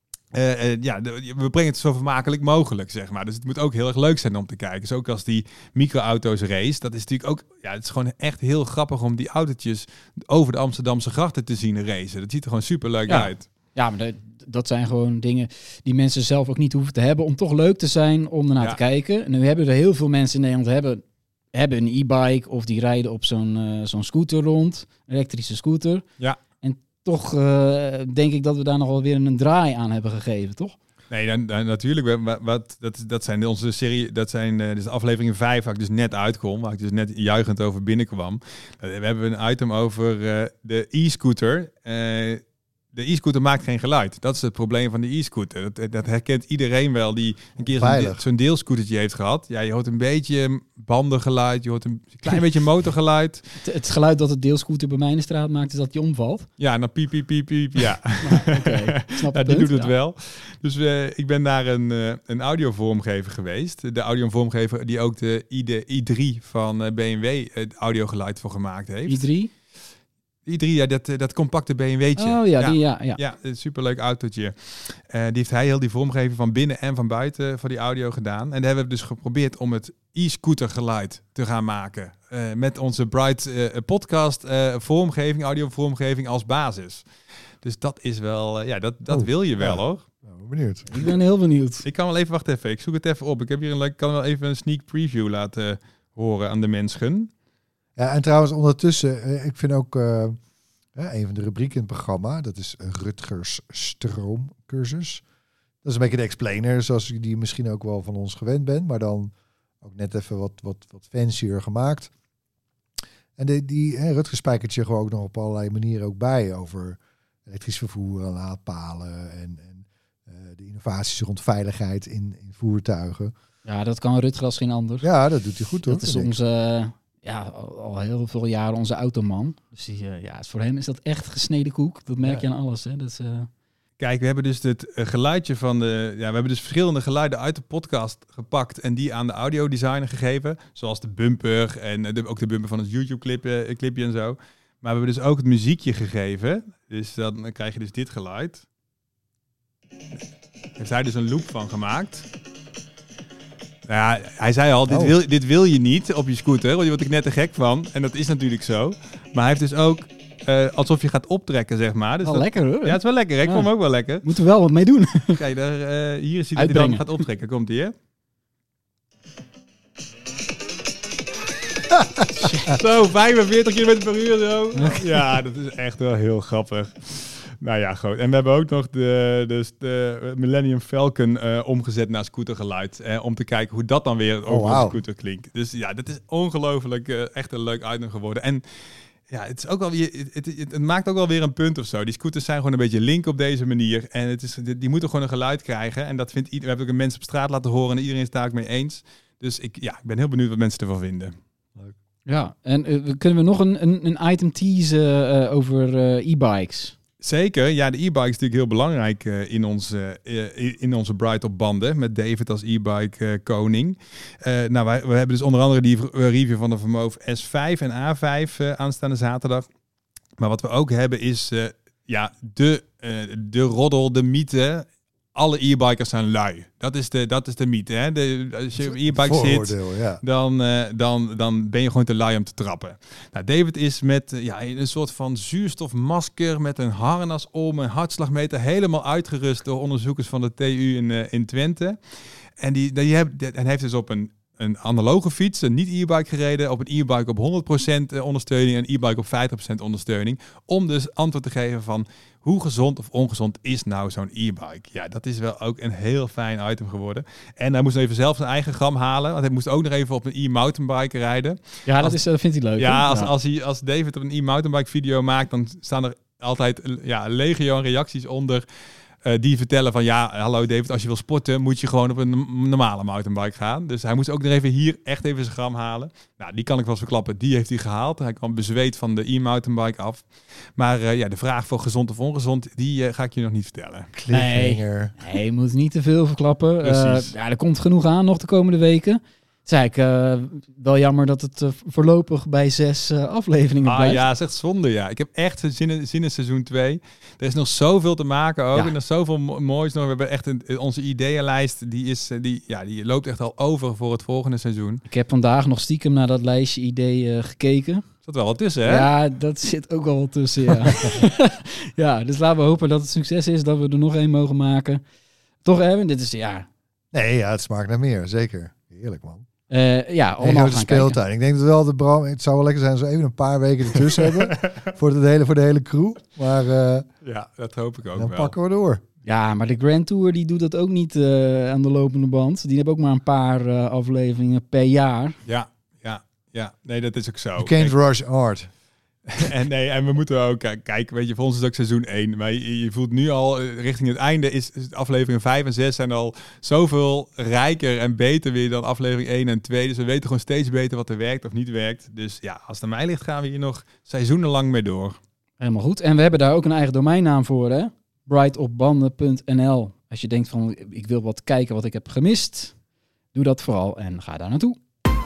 Uh, uh, ja, de, we brengen het zo vermakelijk mogelijk, zeg maar. Dus het moet ook heel erg leuk zijn om te kijken. Dus ook als die microauto's race, dat is natuurlijk ook, ja, het is gewoon echt heel grappig om die autootjes over de Amsterdamse grachten te zien racen. Dat ziet er gewoon super leuk ja. uit. Ja, maar dat, dat zijn gewoon dingen die mensen zelf ook niet hoeven te hebben om toch leuk te zijn om ernaar Ja. te kijken. Nu hebben er heel veel mensen in Nederland hebben, hebben een e-bike of die rijden op zo'n, uh, zo'n scooter rond, elektrische scooter. Ja. En toch uh, denk ik dat we daar nog wel weer een draai aan hebben gegeven, toch? Nee, dan, dan, natuurlijk. Wat, wat, dat, dat zijn onze serie, dat zijn uh, dus de aflevering vijf waar ik dus net uitkom, waar ik dus net juichend over binnenkwam. Uh, we hebben een item over uh, de e-scooter. Uh, De e-scooter maakt geen geluid. Dat is het probleem van de e-scooter. Dat, dat herkent iedereen wel die een keer zo'n, de, zo'n deelscootertje heeft gehad. Ja, je hoort een beetje bandengeluid, je hoort een klein beetje motorgeluid. Het, het geluid dat het deelscooter bij mij in de straat maakt is dat die omvalt. Ja, en dan piep, piep, piep, piep. Ja, nou, okay. Snap ja die punt. doet het ja. wel. Dus uh, ik ben naar een, uh, een audiovormgever geweest. De audiovormgever die ook de i drie van uh, B M W het audiogeluid voor gemaakt heeft. i drie? i drie, ja, dat, dat compacte B M W'tje. Oh ja, ja. Die, ja, ja. Ja, een superleuk autootje. Uh, die heeft hij heel die vormgeving van binnen en van buiten voor die audio gedaan. En daar hebben we dus geprobeerd om het e-scooter geluid te gaan maken. Uh, met onze Bright uh, podcast uh, vormgeving, audio vormgeving als basis. Dus dat is wel, uh, ja, dat, dat oh, wil je wel ja. hoor. Nou, benieuwd. Ik ben heel benieuwd. Ik kan wel even, wacht even, ik zoek het even op. Ik heb hier een leuk, kan wel even een sneak preview laten horen aan de mensen. Ja, en trouwens ondertussen, uh, ik vind ook uh, uh, een van de rubrieken in het programma, dat is Rutgers Stroomcursus. Dat is een beetje de explainer, zoals je die misschien ook wel van ons gewend bent, maar dan ook net even wat, wat, wat fancier gemaakt. En de, die uh, Rutgers spijkert je gewoon ook nog op allerlei manieren ook bij over elektrisch vervoer, laadpalen en, en uh, de innovaties rond veiligheid in, in voertuigen. Ja, dat kan Rutger als geen ander. Ja, dat doet hij goed hoor. Dat is onze, uh, ja, al, al heel veel jaren onze automan. Dus die, uh, ja, voor hem is dat echt gesneden koek. Dat merk Ja. je aan alles. Hè. Dat is, uh... Kijk, we hebben dus het uh, geluidje van de... Ja, we hebben dus verschillende geluiden uit de podcast gepakt en die aan de audiodesigner gegeven. Zoals de bumper en uh, de, ook de bumper van het YouTube-clipje uh, clipje en zo. Maar we hebben dus ook het muziekje gegeven. Dus dan, dan krijg je dus dit geluid. Heeft hij dus een loop van gemaakt. Nou ja, hij zei al, dit, Oh. wil, dit wil je niet op je scooter, want je wordt er net te gek van. En dat is natuurlijk zo. Maar hij heeft dus ook uh, alsof je gaat optrekken, zeg maar. Dus wel dat, lekker hoor. ja, het is wel lekker. Hè? Ik Ja. vond hem ook wel lekker. Moeten we wel wat mee doen. Kijk, daar, uh, hier zie je dat hij dan Uitbrengen. gaat optrekken. Komt hij, hè? Zo, vijfenveertig kilometer per uur zo. Ja, dat is echt wel heel grappig. Nou ja, goed. En we hebben ook nog de, de, de Millennium Falcon uh, omgezet naar scootergeluid. Eh, om te kijken hoe dat dan weer over wow. de scooter klinkt. Dus ja, dat is ongelooflijk uh, echt een leuk item geworden. En ja, het, is ook wel weer, het, het, het, het maakt ook wel weer een punt of zo. Die scooters zijn gewoon een beetje link op deze manier. En het is, die moeten gewoon een geluid krijgen. En dat vindt iedereen. We hebben ook een mensen op straat laten horen en iedereen is het daar ook mee eens. Dus ik, ja, ik ben heel benieuwd wat mensen ervan vinden. Ja, en uh, kunnen we nog een, een, een item teasen uh, over uh, e-bikes? Zeker, ja, de e-bike is natuurlijk heel belangrijk uh, in, onze, uh, in onze Bright op banden, met David als e-bike uh, koning. Uh, nou, wij, we hebben dus onder andere die uh, review van de Vermoof S vijf en A vijf uh, aanstaande zaterdag. Maar wat we ook hebben is uh, ja, de, uh, de roddel, de mythe. Alle e-bikers zijn lui. Dat is de, dat is de mythe. Hè? De, als je op e-bike zit, ja. dan, uh, dan, dan ben je gewoon te lui om te trappen. Nou, David is met uh, ja, een soort van zuurstofmasker met een harnas om, een hartslagmeter, helemaal uitgerust door onderzoekers van de T U in, uh, in Twente. En die, die heb, en hij heeft dus op een, een analoge fiets, een niet-e-bike gereden, op een e-bike op honderd procent ondersteuning en een e-bike op vijftig procent ondersteuning. Om dus antwoord te geven van hoe gezond of ongezond is nou zo'n e-bike? Ja, dat is wel ook een heel fijn item geworden. En hij moest even zelf zijn eigen gram halen, want hij moest ook nog even op een e-mountainbike rijden. Ja, dat, als, is, dat vindt hij leuk. Ja, als, ja. Als, hij, als David op een e-mountainbike video maakt, dan staan er altijd ja, legio reacties onder. Uh, die vertellen van ja, hallo David, als je wil sporten moet je gewoon op een normale mountainbike gaan. Dus hij moest ook nog even hier echt even zijn gram halen. Nou, die kan ik wel eens verklappen. Die heeft hij gehaald. Hij kwam bezweet van de e-mountainbike af. Maar uh, ja, de vraag voor gezond of ongezond, die uh, ga ik je nog niet vertellen. Cliffhanger. Nee, nee, je moet niet te veel verklappen. Uh, ja, er komt genoeg aan nog de komende weken. Het is eigenlijk uh, wel jammer dat het uh, voorlopig bij zes uh, afleveringen ah, blijft. Ja, is echt zonde, ja. Ik heb echt zin in, zin in seizoen twee. Er is nog zoveel te maken ook. Ja. En er is zoveel mo- moois nog. We hebben echt een, onze ideeënlijst, die, is, die, ja, die loopt echt al over voor het volgende seizoen. Ik heb vandaag nog stiekem naar dat lijstje ideeën uh, gekeken. Er zat wel wat tussen, hè? Ja, dat zit ook al tussen, ja. Ja, dus laten we hopen dat het succes is, dat we er nog één mogen maken. Toch, Erwin? Dit is, ja... Nee, ja, het smaakt naar meer, zeker. Heerlijk, man. Uh, ja, allemaal gaan speeltuin. kijken. Ik denk dat wel de Bram. Het zou wel lekker zijn als we even een paar weken ertussen hebben voor de hele voor de hele crew. Maar uh, ja, dat hoop ik ook dan wel. pakken we door. Ja, maar de Grand Tour die doet dat ook niet uh, aan de lopende band. Die hebben ook maar een paar uh, afleveringen per jaar. Ja, ja, ja. Nee, dat is ook zo. You can't Kijk. rush art. en nee, en we moeten ook kijken, weet je, voor ons is het ook seizoen één. Maar je, je voelt nu al richting het einde is, is aflevering vijf en zes zijn al zoveel rijker en beter weer dan aflevering één en twee. Dus we weten gewoon steeds beter wat er werkt of niet werkt. Dus ja, als het aan mij ligt gaan we hier nog seizoenenlang mee door. Helemaal goed. En we hebben daar ook een eigen domeinnaam voor, hè? brightopbanden punt n l. Als je denkt van, ik wil wat kijken wat ik heb gemist, doe dat vooral en ga daar naartoe.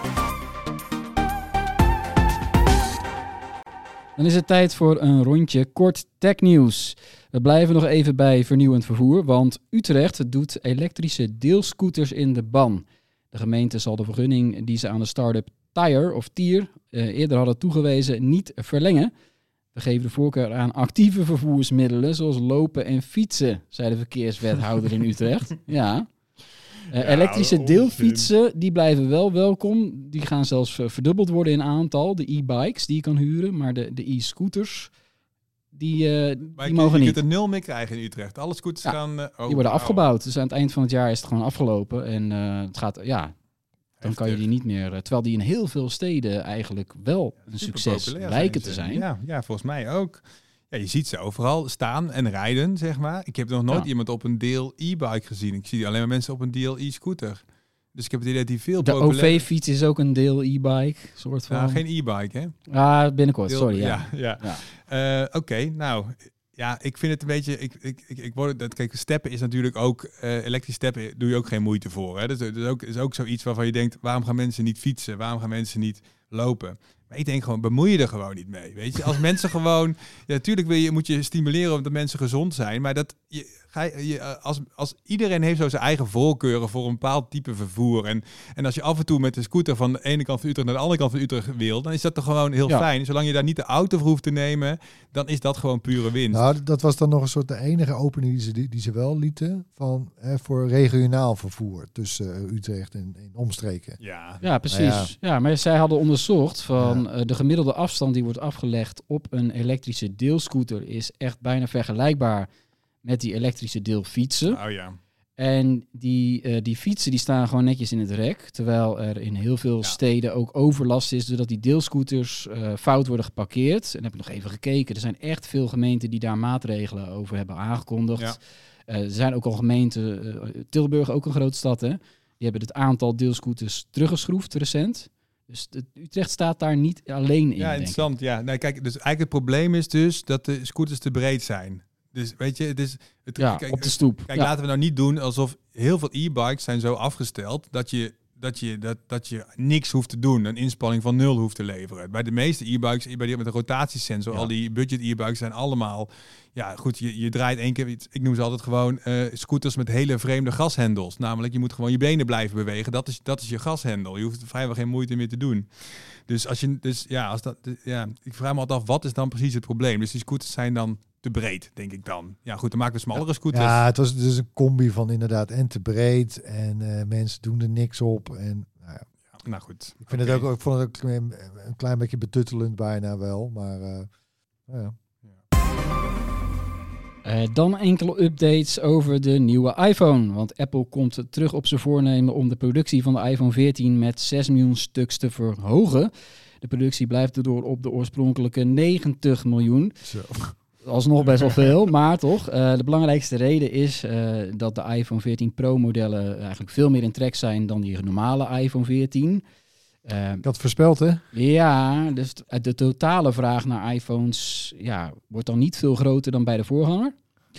Dan is het tijd voor een rondje kort technieuws. We blijven nog even bij vernieuwend vervoer, want Utrecht doet elektrische deelscooters in de ban. De gemeente zal de vergunning die ze aan de start-up Tire of Tier eh, eerder hadden toegewezen niet verlengen. We geven de voorkeur aan actieve vervoersmiddelen zoals lopen en fietsen, zei de verkeerswethouder in Utrecht. Ja. Uh, ja, elektrische deelfietsen, die blijven wel welkom. Die gaan zelfs verdubbeld worden in aantal. De e-bikes die je kan huren, maar de, de e-scooters, die, uh, maar die je, mogen je niet. Je kunt er nul meer krijgen in Utrecht. Alle scooters ja, gaan... Uh, oh, die worden wow. afgebouwd. Dus aan het eind van het jaar is het gewoon afgelopen. En uh, het gaat, ja, dan Heftig. Kan je die niet meer... Terwijl die in heel veel steden eigenlijk wel een Super succes lijken te zijn. Ja, ja, volgens mij ook. Ja, je ziet ze overal staan en rijden, zeg maar. Ik heb nog nooit ja. iemand op een deel e-bike gezien. Ik zie alleen maar mensen op een deel e-scooter. Dus ik heb het idee dat die veel de populair... O V-fiets is ook een deel e-bike, soort van. Ja, geen e-bike, hè? Ah, binnenkort, deel... sorry. Ja, ja. ja. ja. Uh, Oké, okay, nou... Ja, ik vind het een beetje... Ik, ik, ik, ik word, dat, kijk, steppen is natuurlijk ook... Uh, elektrisch steppen doe je ook geen moeite voor. Hè? Dat is, dat is, ook, is ook zoiets waarvan je denkt... Waarom gaan mensen niet fietsen? Waarom gaan mensen niet lopen? Maar ik denk gewoon, bemoei je er gewoon niet mee. Weet je, als mensen gewoon... Ja, natuurlijk wil je, moet je stimuleren omdat mensen gezond zijn. Maar dat... Je, ga je, je, als, als iedereen heeft zo zijn eigen voorkeuren voor een bepaald type vervoer. En, en als je af en toe met de scooter van de ene kant van Utrecht naar de andere kant van Utrecht wil, dan is dat toch gewoon heel ja. fijn. Zolang je daar niet de auto voor hoeft te nemen, dan is dat gewoon pure winst. Nou, dat was dan nog een soort de enige opening die ze, die, die ze wel lieten van hè, voor regionaal vervoer tussen uh, Utrecht en, en omstreken. Ja, ja precies. Ja. ja, maar zij hadden onderzocht van ja. uh, de gemiddelde afstand die wordt afgelegd op een elektrische deelscooter is echt bijna vergelijkbaar met die elektrische deelfietsen. Oh ja. En die, uh, die fietsen die staan gewoon netjes in het rek. Terwijl er in heel veel ja. steden ook overlast is. Doordat die deelscooters uh, fout worden geparkeerd. En dan heb ik nog even gekeken. Er zijn echt veel gemeenten die daar maatregelen over hebben aangekondigd. Ja. Uh, er zijn ook al gemeenten... Uh, Tilburg, ook een grote stad, hè. Die hebben het aantal deelscooters teruggeschroefd recent. Dus de, Utrecht staat daar niet alleen in. Ja, interessant. Ja. Nee, kijk, dus eigenlijk het probleem is dus dat de scooters te breed zijn. Dus weet je, het is... Het, ja, kijk, op de stoep. Kijk, ja. laten we nou niet doen alsof heel veel e-bikes zijn zo afgesteld dat je dat je, dat, dat je niks hoeft te doen, een inspanning van nul hoeft te leveren. Bij de meeste e-bikes, bij die met een rotatiesensor, ja. al die budget e-bikes zijn allemaal, ja goed, je, je draait één keer, ik noem ze altijd gewoon uh, scooters met hele vreemde gashendels. Namelijk, je moet gewoon je benen blijven bewegen. Dat is, dat is je gashendel. Je hoeft vrijwel geen moeite meer te doen. Dus als je, dus ja, als dat, ja, ik vraag me altijd af, wat is dan precies het probleem? Dus die scooters zijn dan te breed, denk ik dan. Ja, goed, dan maken we smallere scooters. Ja, het was dus een combi van inderdaad en te breed en uh, mensen doen er niks op. En nou ja. Ja, nou goed. Ik vind okay. het ook, ik vond het ook een, een klein beetje betuttelend bijna wel, maar uh, nou ja. Uh, dan enkele updates over de nieuwe iPhone. Want Apple komt terug op zijn voornemen om de productie van de iPhone veertien met zes miljoen stuks te verhogen. De productie blijft erdoor op de oorspronkelijke negentig miljoen. Zo. Alsnog best wel veel, maar toch. Uh, de belangrijkste reden is uh, dat de iPhone veertien Pro modellen eigenlijk veel meer in trek zijn dan die normale iPhone veertien. Uh, Ik had voorspeld, hè? Ja, dus de totale vraag naar iPhones ja, wordt dan niet veel groter dan bij de voorganger.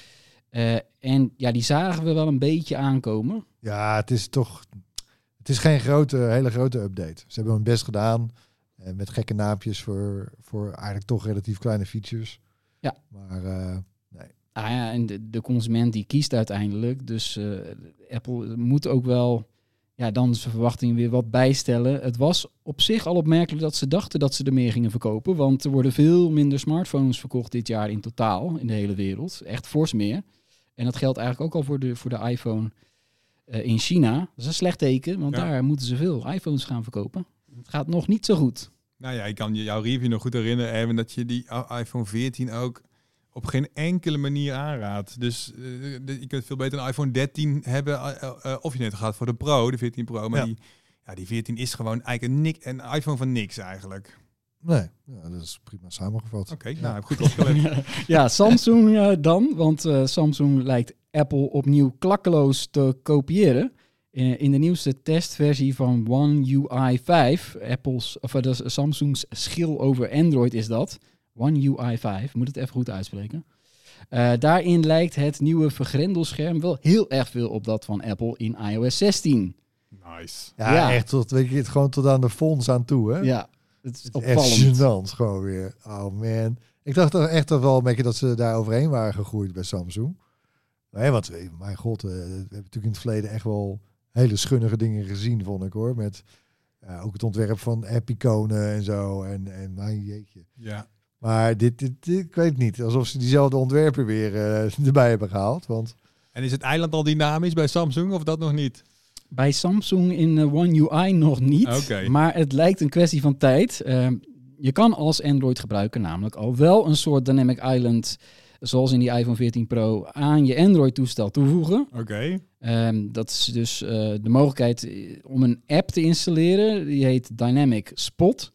Uh, en ja, die zagen we wel een beetje aankomen. Ja, het is toch... Het is geen grote, hele grote update. Ze hebben hun best gedaan. Uh, met gekke naampjes voor, voor eigenlijk toch relatief kleine features. Ja. Maar uh, nee. Ah ja, en de, de consument die kiest uiteindelijk. Dus uh, Apple moet ook wel... Ja, dan zijn verwachtingen weer wat bijstellen. Het was op zich al opmerkelijk dat ze dachten dat ze er meer gingen verkopen. Want er worden veel minder smartphones verkocht dit jaar in totaal in de hele wereld. Echt fors meer. En dat geldt eigenlijk ook al voor de, voor de iPhone uh, in China. Dat is een slecht teken, want ja. daar moeten ze veel iPhones gaan verkopen. Het gaat nog niet zo goed. Nou ja, ik kan je jouw review nog goed herinneren, Erwin, dat je die iPhone veertien ook op geen enkele manier aanraadt. Dus uh, de, je kunt veel beter een iPhone dertien hebben uh, uh, of je net gaat voor de Pro, de veertien Pro. Maar ja. Die, ja, die veertien is gewoon eigenlijk een, nik, een iPhone van niks eigenlijk. Nee, ja, dat is prima samengevat. Oké, okay, ja. nou, heb goed opgelet. Ja, Samsung uh, dan, want uh, Samsung lijkt Apple opnieuw klakkeloos te kopiëren. Uh, in de nieuwste testversie van One U I vijf, Apple's, of uh, dus Samsung's schil over Android is dat. One U I vijf, moet het even goed uitspreken. Uh, daarin lijkt het nieuwe vergrendelscherm wel heel erg veel op dat van Apple in iOS zestien. Nice. Ja, ja. echt tot, weet je, het gewoon tot aan de fonds aan toe, hè? Ja, het is het opvallend. Echt gênant, gewoon weer. Oh man. Ik dacht toch echt toch wel een beetje dat ze daar overheen waren gegroeid bij Samsung. Nee, want mijn god, uh, we hebben natuurlijk in het verleden echt wel hele schunnige dingen gezien, vond ik hoor. Met uh, ook het ontwerp van app-iconen en zo. En, en mijn jeetje. Ja. Maar dit, dit, dit, ik weet niet. Alsof ze diezelfde ontwerpen weer uh, erbij hebben gehaald. Want... En is het eiland al dynamisch bij Samsung of dat nog niet? Bij Samsung in uh, One U I nog niet. Okay. Maar het lijkt een kwestie van tijd. Uh, je kan als Android gebruiker namelijk al wel een soort Dynamic Island, zoals in die iPhone veertien Pro, aan je Android-toestel toevoegen. Oké. Okay. Um, dat is dus uh, de mogelijkheid om een app te installeren. Die heet Dynamic Spot.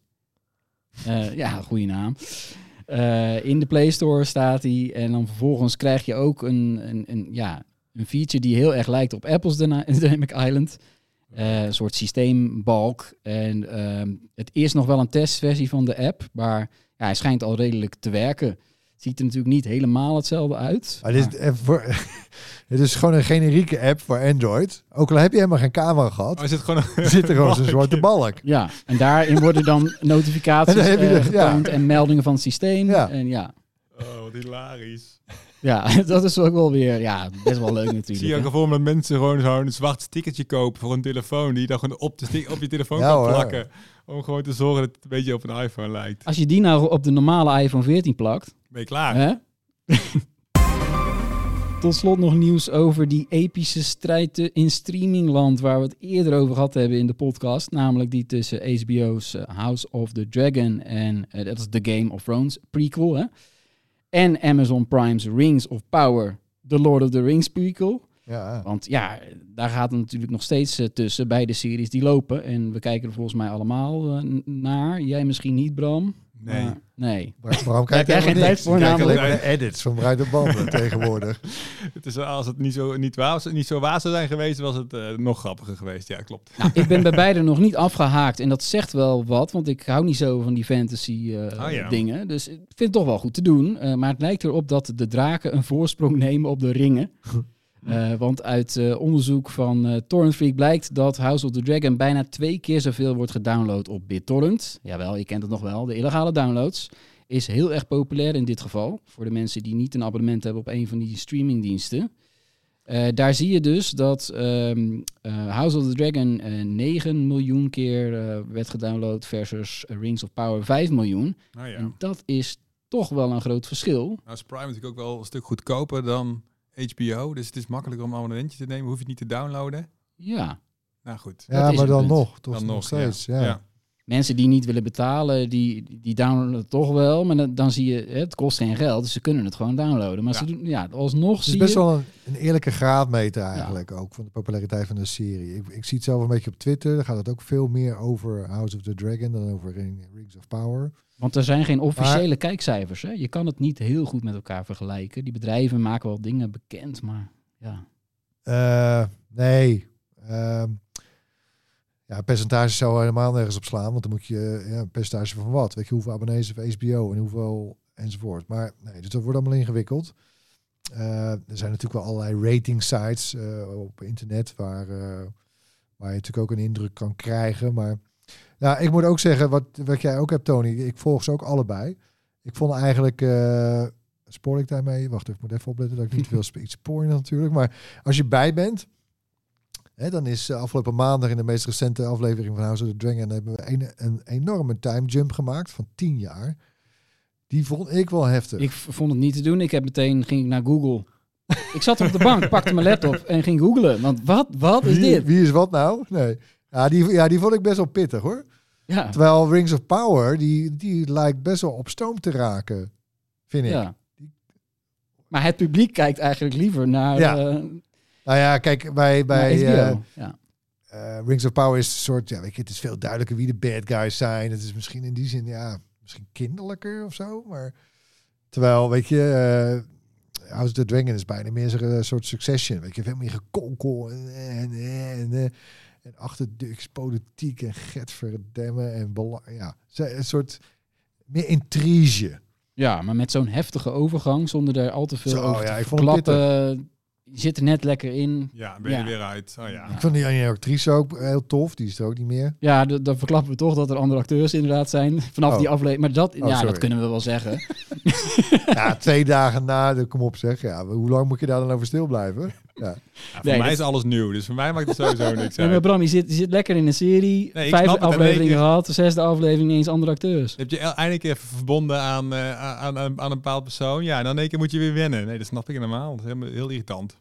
Uh, ja, goede naam. Uh, in de Play Store staat die. En dan vervolgens krijg je ook een, een, een, ja, een feature die heel erg lijkt op Apple's Dynamic Island. Uh, een soort systeembalk. En uh, het is nog wel een testversie van de app. Maar ja, hij schijnt al redelijk te werken. Het ziet er natuurlijk niet helemaal hetzelfde uit. Maar dit is, voor, het is gewoon een generieke app voor Android. Ook al heb je helemaal geen camera gehad. Oh, zit, gewoon een zit er gewoon zo'n zwarte balk. Ja, en daarin worden dan notificaties en dan uh, getoond ja. en meldingen van het systeem. Ja. En ja. Oh, wat hilarisch. Ja, dat is ook wel weer ja, best wel leuk natuurlijk. Zie je ook gevoel dat mensen gewoon zo'n zwart stickertje kopen voor een telefoon, die je dan gewoon op, de stik- op je telefoon ja, kan hoor. plakken. Om gewoon te zorgen dat het een beetje op een iPhone lijkt. Als je die nou op de normale iPhone veertien plakt. Ben je klaar? Hè? Tot slot nog nieuws over die epische strijd in streamingland waar we het eerder over gehad hebben in de podcast. Namelijk die tussen H B O's uh, House of the Dragon en uh, dat is de Game of Thrones prequel. Hè? En Amazon Prime's Rings of Power, The Lord of the Rings prequel. Ja. Want ja, daar gaat het natuurlijk nog steeds uh, tussen beide series die lopen. En we kijken er volgens mij allemaal uh, naar. Jij misschien niet, Bram. Nee. Maar, nee. Maar waarom kijk jij geen tijd voor? Kijk alleen maar de edits van Bruid Banden tegenwoordig. Het is, als het niet zo, niet waar, als het niet zo waar zou zijn geweest, was het uh, nog grappiger geweest. Ja, klopt. Nou, ik ben bij beide nog niet afgehaakt. En dat zegt wel wat, want ik hou niet zo van die fantasy uh, oh, ja. dingen. Dus ik vind het toch wel goed te doen. Uh, maar het lijkt erop dat de draken een voorsprong nemen op de ringen. Uh, want uit uh, onderzoek van uh, Torrent Freak blijkt dat House of the Dragon bijna twee keer zoveel wordt gedownload op BitTorrent. Jawel, je kent het nog wel, de illegale downloads. Is heel erg populair in dit geval. Voor de mensen die niet een abonnement hebben op een van die streamingdiensten. Uh, daar zie je dus dat um, uh, House of the Dragon uh, negen miljoen keer uh, werd gedownload versus uh, Rings of Power vijf miljoen. Oh, ja. En dat is toch wel een groot verschil. Nou is Prime natuurlijk ook wel een stuk goedkoper dan H B O. Dus het is makkelijker om een abonnementje te nemen. Hoef je het niet te downloaden. Ja. Nou goed. Ja, maar dan punt. nog. Toch Dan nog nog, steeds. ja. Ja. Ja. Mensen die niet willen betalen, die, die downloaden het toch wel. Maar dan, dan zie je, hè, het kost geen geld, dus ze kunnen het gewoon downloaden. Maar Ja. ze doen, ja, alsnog Het zie is best je... wel een, een eerlijke graadmeter eigenlijk ook van de populariteit van de serie. Ik, ik zie het zelf een beetje op Twitter. Daar gaat het ook veel meer over House of the Dragon dan over Ring, Rings of Power. Want er zijn geen officiële kijkcijfers. Hè? Je kan het niet heel goed met elkaar vergelijken. Die bedrijven maken wel dingen bekend, maar ja. Uh, nee. Uh, ja, percentage zou helemaal nergens op slaan. Want dan moet je ja, een percentage van wat? Weet je hoeveel abonnees heeft H B O en hoeveel enzovoort. Maar nee, dus dat wordt allemaal ingewikkeld. Uh, er zijn natuurlijk wel allerlei rating sites uh, op internet waar, uh, waar je natuurlijk ook een indruk kan krijgen. Maar ja, ik moet ook zeggen, wat, wat jij ook hebt, Tony, ik volg ze ook allebei. Ik vond eigenlijk, uh, spoor ik daarmee? Wacht even, ik moet even opletten dat ik niet veel sp- iets spoor natuurlijk. Maar als je bij bent, hè, dan is uh, afgelopen maandag in de meest recente aflevering van House of the Dragon hebben we een, een enorme time jump gemaakt van tien jaar. Die vond ik wel heftig. Ik v- vond het niet te doen. Ik heb meteen, ging ik naar Google. Ik zat op de bank, pakte mijn laptop en ging googlen. Want wat, wat is wie, dit? Wie is wat nou? Nee. Ja die, ja, die vond ik best wel pittig hoor. Ja. Terwijl Rings of Power, die, die lijkt best wel op stoom te raken, vind ik. Ja. Maar het publiek kijkt eigenlijk liever naar... Ja. Uh, Nou ja, kijk, bij, bij naar H B O. uh, ja. uh, Rings of Power is een soort, ja, weet je, het is veel duidelijker wie de bad guys zijn. Het is misschien in die zin, ja, misschien kinderlijker of zo. Maar terwijl, weet je, uh, House of the Dragon is bijna meer een soort Succession. Weet je, veel meer gekonkel en, en, en, en, en achterduks politiek en getverdemmen en belang. Ja, een soort meer intrige. ja, maar met zo'n heftige overgang, zonder er al te veel Zo, over ja, te ik vond het klappen. Je zit er net lekker in. Ja, ben je Ja. weer uit. Oh ja. Ik vond die Anja actrice ook heel tof. Die is er ook niet meer. Ja, d- dan verklappen we toch dat er andere acteurs inderdaad zijn vanaf Oh. die aflevering. Maar dat, Oh, ja, sorry. dat kunnen we wel zeggen. Ja, twee dagen na, de, kom op zeg. Ja, hoe lang moet je daar dan over stil blijven? Ja. Ja, voor Nee, mij dat- is alles nieuw, dus voor mij maakt het sowieso niks Nee, maar uit. Bram, je zit, je zit lekker in een serie. Nee, ik Vijf snap het. En afleveringen nee, ik- gehad. De zesde aflevering eens andere acteurs. Heb je eindelijk even verbonden aan, uh, aan, aan, aan een bepaald persoon? Ja, en dan in één keer moet je weer wennen. Nee, dat snap ik helemaal. Dat is helemaal, heel irritant.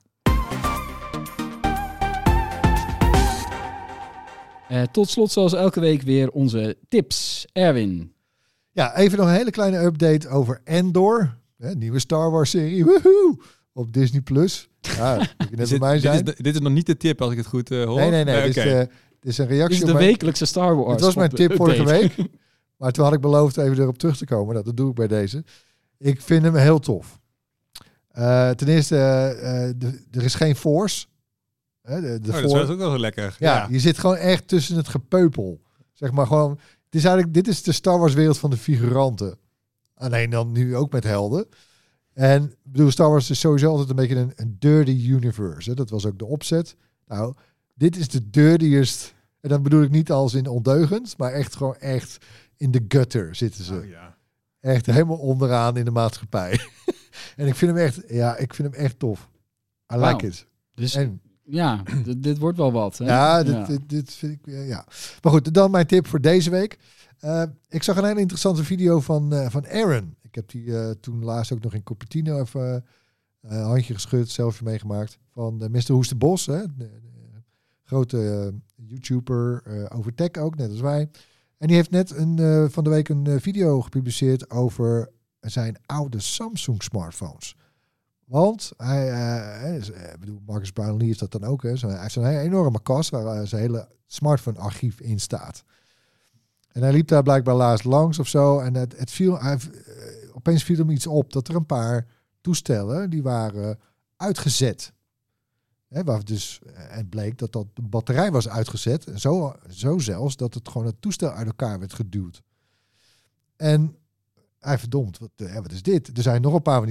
Uh, tot slot zoals elke week weer onze tips. Erwin. ja, even nog een hele kleine update over Andor. Hè, nieuwe Star Wars serie. Woehoe! Op Disney Plus. Ja, dat moet je net Is bij dit, mij dit, is, zijn. de- dit is nog niet de tip, als ik het goed uh, hoor. Nee, nee, nee. Dit, oké. is, uh, dit is een Dit reactie is op de mijn... wekelijkse Star Wars. Het was mijn op de tip vorige update. week. Maar toen had ik beloofd even erop terug te komen. Nou, dat doe ik bij deze. Ik vind hem heel tof. Uh, ten eerste, uh, de, er is geen force. Hè, de, de Oh, dat for- is ook wel zo lekker. Ja, Ja. je zit gewoon echt tussen het gepeupel. Zeg maar gewoon. Het is eigenlijk, dit is de Star Wars wereld van de figuranten. Alleen dan nu ook met helden. En ik bedoel, Star Wars is sowieso altijd een beetje een, een dirty universe. Hè? Dat was ook de opzet. Nou, dit is de dirtiest. En dan bedoel ik niet als in ondeugend, maar echt gewoon echt in de gutter zitten ze. Oh, ja. Echt helemaal onderaan in de maatschappij. En ik vind hem echt, ja, ik vind hem echt tof. I Wauw. like it. Dus En ja, d- dit wordt wel wat. Hè? ja, dit, Dit, dit vind ik, uh, ja. Maar goed, dan mijn tip voor deze week. Uh, ik zag een hele interessante video van, uh, van Aaron. Ik heb die uh, toen laatst ook nog in Cupertino even uh, uh, handje geschud, selfie meegemaakt. Van uh, mister Hoestebos, hè, de, de grote uh, YouTuber uh, over tech ook, net als wij. En die heeft net een, uh, van de week een uh, video gepubliceerd over zijn oude Samsung smartphones. Want hij, uh, is, uh, ik bedoel, Marcus Brownlee heeft dat dan ook. Hè. Zo, hij heeft zo'n hele enorme kast waar uh, zijn hele smartphone archief in staat. En hij liep daar blijkbaar laatst langs of zo. En het, het viel, hij, uh, opeens viel hem iets op dat er een paar toestellen die waren uitgezet. Hè, waar dus, uh, en bleek dat, dat de batterij was uitgezet. En zo, zo zelfs dat het gewoon het toestel uit elkaar werd geduwd. En hij verdomd, wat, uh, wat is dit? Er zijn nog een paar van die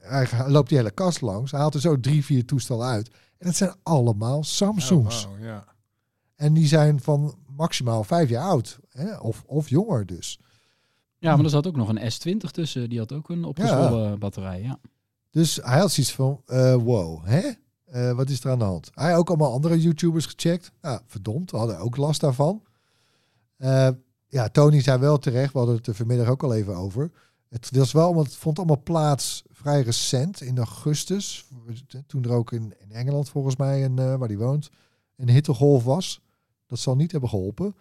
hij ga- loopt die hele kast langs. Hij haalt er zo drie, vier toestellen uit. En het zijn allemaal Samsungs. Oh, wow, ja. En die zijn van maximaal vijf jaar oud. Hè? Of, of jonger dus. Ja, maar er zat ook nog een S twintig tussen. Die had ook een opgezwollen batterij, ja. Dus hij had zoiets van, uh, wow, hè? Uh, wat is er aan de hand? Hij had ook allemaal andere YouTubers gecheckt. Nou, verdomd, we hadden ook last daarvan. Uh, ja, Tony zei wel terecht, we hadden het er vanmiddag ook al even over. Het was wel, want het vond allemaal plaats vrij recent, in augustus. Toen er ook in, in Engeland volgens mij, een, uh, waar hij woont, een hittegolf was. Dat zal niet hebben geholpen.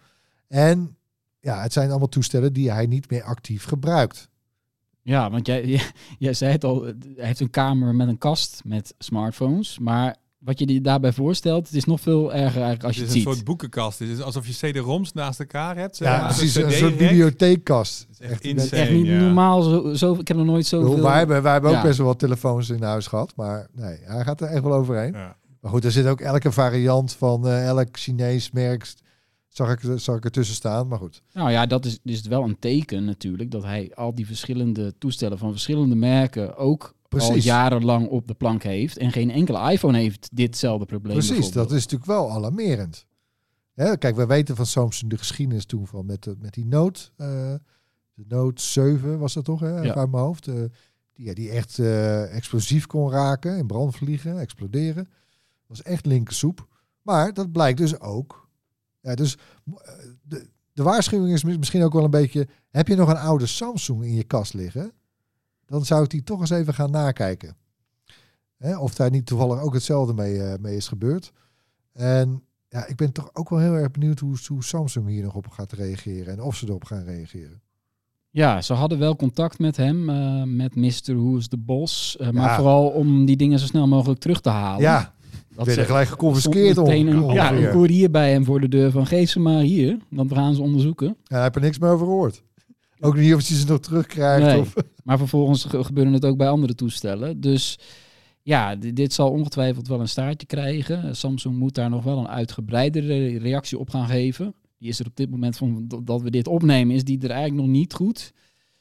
En ja, het zijn allemaal toestellen die hij niet meer actief gebruikt. Ja, want jij, jij, jij zei het al, hij heeft een kamer met een kast met smartphones. Maar wat je je daarbij voorstelt, het is nog veel erger eigenlijk als je het het is ziet. een soort boekenkast. Het is alsof je C D-roms naast elkaar hebt. zeg Ja, maar. precies, Zo'n een soort C D-rek. bibliotheekkast. Het is echt Echt, insane. Echt niet ja. normaal, zo, zo, ik heb nog nooit zoveel... wij hebben, wij hebben ook Ja. best wel wat telefoons in huis gehad, maar nee, hij gaat er echt wel overheen. Ja. Maar goed, er zit ook elke variant van uh, elk Chinees merk, zag ik, zag ik ertussen staan, maar goed. Nou ja, dat is, is wel een teken natuurlijk, dat hij al die verschillende toestellen van verschillende merken ook Precies. al jarenlang op de plank heeft. En geen enkele iPhone heeft ditzelfde probleem. Precies, bijvoorbeeld. dat is natuurlijk wel alarmerend. Hè, kijk, we weten van Samsung de geschiedenis toen van met, de, met die Note, uh, de Note zeven was dat toch, hè, Ja. uit mijn hoofd. Uh, die, ja, die echt uh, explosief kon raken, in brand vliegen, exploderen. Dat was echt linkersoep. Maar dat blijkt dus ook. Ja, dus uh, de, de waarschuwing is misschien ook wel een beetje, heb je nog een oude Samsung in je kast liggen? Dan zou ik die toch eens even gaan nakijken. Hè, of daar niet toevallig ook hetzelfde mee, uh, mee is gebeurd. En ja, ik ben toch ook wel heel erg benieuwd hoe, hoe Samsung hier nog op gaat reageren. En of ze erop gaan reageren. Ja, ze hadden wel contact met hem, uh, met mister Who's the Boss. Uh, maar Ja. vooral om die dingen zo snel mogelijk terug te halen. Ja, dat werden gelijk geconfiskeerd stond meteen een, ongeveer. ja, een koerier bij hem voor de deur van geef ze maar hier, want we gaan ze onderzoeken. Ja, hij heeft er niks meer over gehoord. Ook niet of hij ze nog terugkrijgt. Nee. Of... Maar vervolgens ge- gebeurde het ook bij andere toestellen. Dus ja, d- dit zal ongetwijfeld wel een staartje krijgen. Samsung moet daar nog wel een uitgebreidere reactie op gaan geven. Die is er op dit moment van d- dat we dit opnemen, is die er eigenlijk nog niet goed.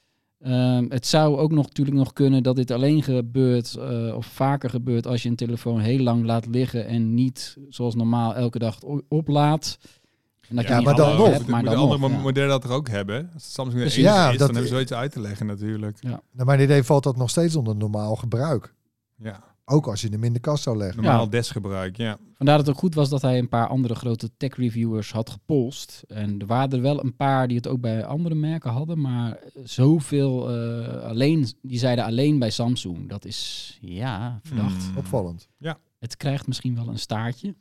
Um, het zou ook nog natuurlijk nog kunnen dat dit alleen gebeurt uh, of vaker gebeurt als je een telefoon heel lang laat liggen en niet zoals normaal elke dag het o- oplaadt. En dat Ja, je niet maar dan alles nog. hebt, maar de dan andere nog, mo- ja. modellen dat er ook hebben. Als Samsung de Dus enige ja, is, dat- dan hebben ze zoiets uit te leggen natuurlijk. Naar mijn idee valt dat nog steeds onder normaal gebruik. Ja, Ook als je hem in de kast zou leggen. normaal Ja. desgebruik, ja. Vandaar dat het ook goed was dat hij een paar andere grote tech-reviewers had gepolst. En er waren er wel een paar die het ook bij andere merken hadden, maar zoveel uh, alleen, die zeiden alleen bij Samsung. Dat is, ja, verdacht. Hmm. Opvallend. Het krijgt misschien wel een staartje.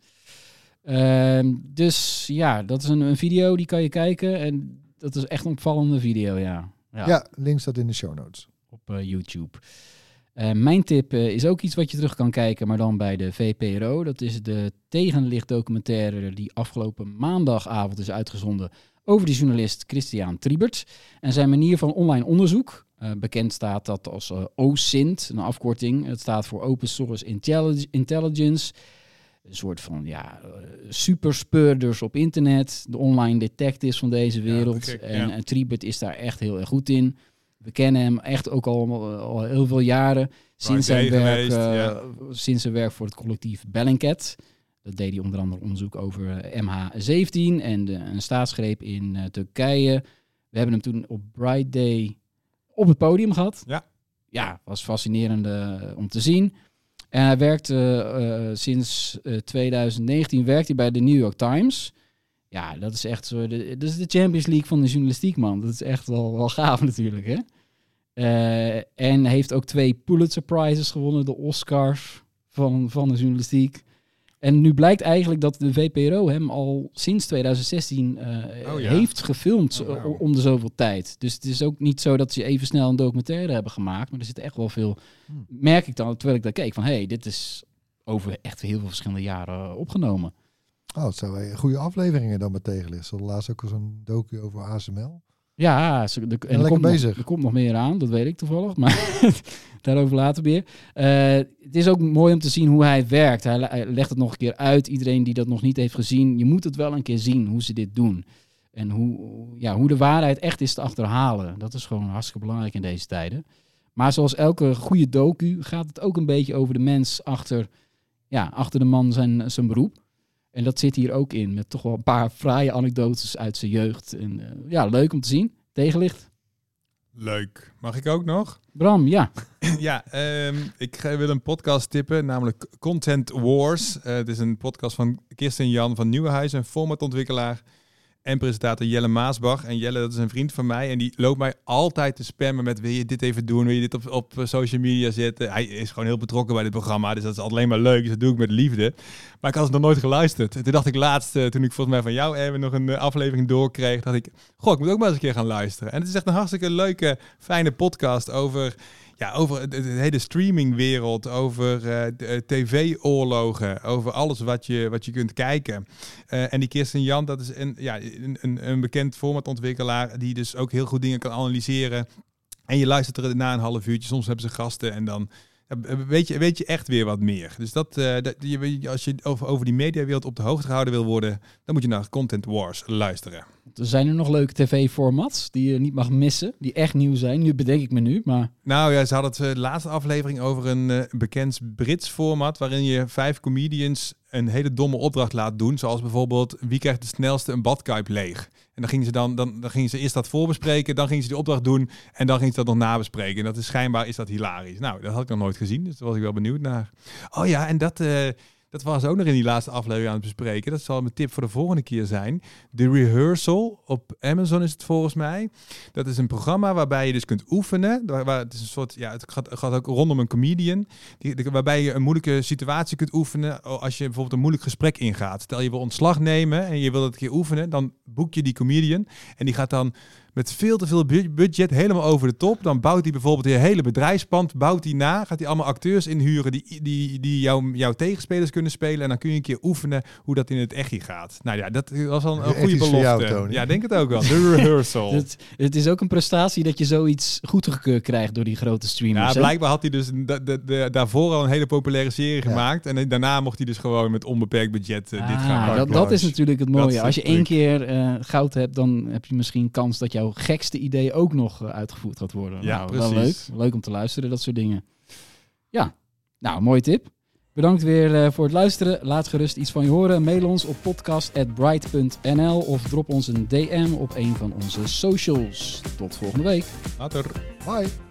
Uh, dus ja, dat is een, een video, die kan je kijken. En dat is echt een opvallende video, ja. Ja, Ja, link staat in de show notes. op uh, YouTube. Uh, mijn tip uh, is ook iets wat je terug kan kijken, maar dan bij de V P R O. Dat is de tegenlichtdocumentaire die afgelopen maandagavond is uitgezonden over de journalist Christian Triebert. En zijn manier van online onderzoek. Uh, bekend staat dat als uh, O S I N T, een afkorting. Het staat voor Open Source Intellig- Intelligence. Een soort van ja, uh, superspeurders op internet. De online detectives van deze wereld. gek, en ja. uh, Triebert is daar echt heel erg goed in. We kennen hem echt ook al, al heel veel jaren. Sinds zijn, Day werk, geweest, uh, ja. sinds zijn werk voor het collectief Bellingcat. Dat deed hij onder andere onderzoek over uh, M H zeventien en de, een staatsgreep in uh, Turkije. We hebben hem toen op Bright Day op het podium gehad. Ja. Ja, was fascinerend uh, om te zien. En hij werkt uh, uh, sinds uh, twintig negentien werkt hij bij de New York Times. Ja, dat is echt zo. De, dat is de Champions League van de journalistiek, man. Dat is echt wel, wel gaaf natuurlijk, hè? Uh, en heeft ook twee Pulitzer Prizes gewonnen, de Oscars van, van de journalistiek. En nu blijkt eigenlijk dat de V P R O hem al sinds twintig zestien uh, Oh ja. heeft gefilmd Oh, wow. uh, om de zoveel tijd. Dus het is ook niet zo dat ze even snel een documentaire hebben gemaakt. Maar er zit echt wel veel, Hmm. merk ik dan, terwijl ik daar keek, van hé, hey, dit is over echt heel veel verschillende jaren opgenomen. Oh, het zijn wel goede afleveringen dan met tegenlicht. Ze hadden laatst ook al zo'n docu over A S M L. Ja, ze, de, en er, lekker komt nog, bezig. er komt nog meer aan, dat weet ik toevallig, maar daarover later weer. Uh, het is ook mooi om te zien hoe hij werkt. Hij, hij legt het nog een keer uit. Iedereen die dat nog niet heeft gezien, je moet het wel een keer zien hoe ze dit doen. En hoe, ja, hoe de waarheid echt is te achterhalen. Dat is gewoon hartstikke belangrijk in deze tijden. Maar zoals elke goede docu gaat het ook een beetje over de mens achter, ja, achter de man zijn, zijn beroep. En dat zit hier ook in, met toch wel een paar fraaie anekdotes uit zijn jeugd. En, uh, ja, leuk om te zien. Tegenlicht. Leuk. Mag ik ook nog? Bram, ja. Ja, um, ik wil een podcast tippen, namelijk Content Wars. Uh, het is een podcast van Kirsten Jan van Nieuwenhuizen, een formatontwikkelaar. En presentator Jelle Maasbach. En Jelle, dat is een vriend van mij. En die loopt mij altijd te spammen met: wil je dit even doen? Wil je dit op, op social media zetten? Hij is gewoon heel betrokken bij dit programma. Dus dat is alleen maar leuk. Dus dat doe ik met liefde. Maar ik had het nog nooit geluisterd. En toen dacht ik laatst, uh, toen ik volgens mij van jou Erwin nog een uh, aflevering doorkreeg, dacht ik: goh, ik moet ook maar eens een keer gaan luisteren. En het is echt een hartstikke leuke, fijne podcast over... Ja, over de, de hele streamingwereld, over uh, de tv-oorlogen, over alles wat je, wat je kunt kijken. Uh, en die Kirsten Jan, dat is een, ja, een, een, een bekend formatontwikkelaar die dus ook heel goed dingen kan analyseren. En je luistert er na een half uurtje, soms hebben ze gasten en dan weet je, weet je echt weer wat meer. Dus dat, uh, dat je, als je over, over die mediawereld op de hoogte gehouden wil worden, dan moet je naar Content Wars luisteren. Er zijn er nog leuke tv-formats die je niet mag missen, die echt nieuw zijn. Nu bedenk ik me nu, maar... Nou ja, ze hadden het uh, de laatste aflevering over een uh, bekend Brits format, waarin je vijf comedians een hele domme opdracht laat doen. Zoals bijvoorbeeld, wie krijgt de snelste een badkuip leeg? En dan gingen ze dan, dan, dan gingen ze eerst dat voorbespreken, dan gingen ze die opdracht doen en dan gingen ze dat nog nabespreken. En dat is schijnbaar is dat hilarisch. Nou, dat had ik nog nooit gezien, dus daar was ik wel benieuwd naar. Oh ja, en dat... Uh, Dat was ook nog in die laatste aflevering aan het bespreken. Dat zal mijn tip voor de volgende keer zijn. The Rehearsal op Amazon is het volgens mij. Dat is een programma waarbij je dus kunt oefenen. Waar, het is een soort, ja, het gaat, gaat ook rondom een comedian. Die, die, waarbij je een moeilijke situatie kunt oefenen als je bijvoorbeeld een moeilijk gesprek ingaat. Stel je wil ontslag nemen en je wil dat een keer oefenen. Dan boek je die comedian en die gaat dan met veel te veel budget helemaal over de top. Dan bouwt hij bijvoorbeeld je hele bedrijfspand, bouwt hij na, gaat hij allemaal acteurs inhuren die, die, die jou, jouw tegenspelers kunnen spelen. En dan kun je een keer oefenen hoe dat in het echt gaat. Nou ja, dat was al een, een goede belofte. Jou, ja, denk het ook wel. De rehearsal. het, het is ook een prestatie dat je zoiets goedgekeurd krijgt door die grote streamers. Ja, blijkbaar had hij dus de, de, de, daarvoor al een hele populaire serie ja. gemaakt. En daarna mocht hij dus gewoon met onbeperkt budget uh, ah, dit gaan. Dat, dat is natuurlijk het mooie. Als je één leuk. keer uh, goud hebt, dan heb je misschien kans dat jouw gekste idee ook nog uh, uitgevoerd gaat worden. Ja, nou, precies. Wel leuk. Leuk om te luisteren, dat soort dingen. Ja, nou, mooie tip. Bedankt weer uh, voor het luisteren. Laat gerust iets van je horen. Mail ons op podcast at bright punt n l of drop ons een D M op een van onze socials. Tot volgende week. Later. Bye.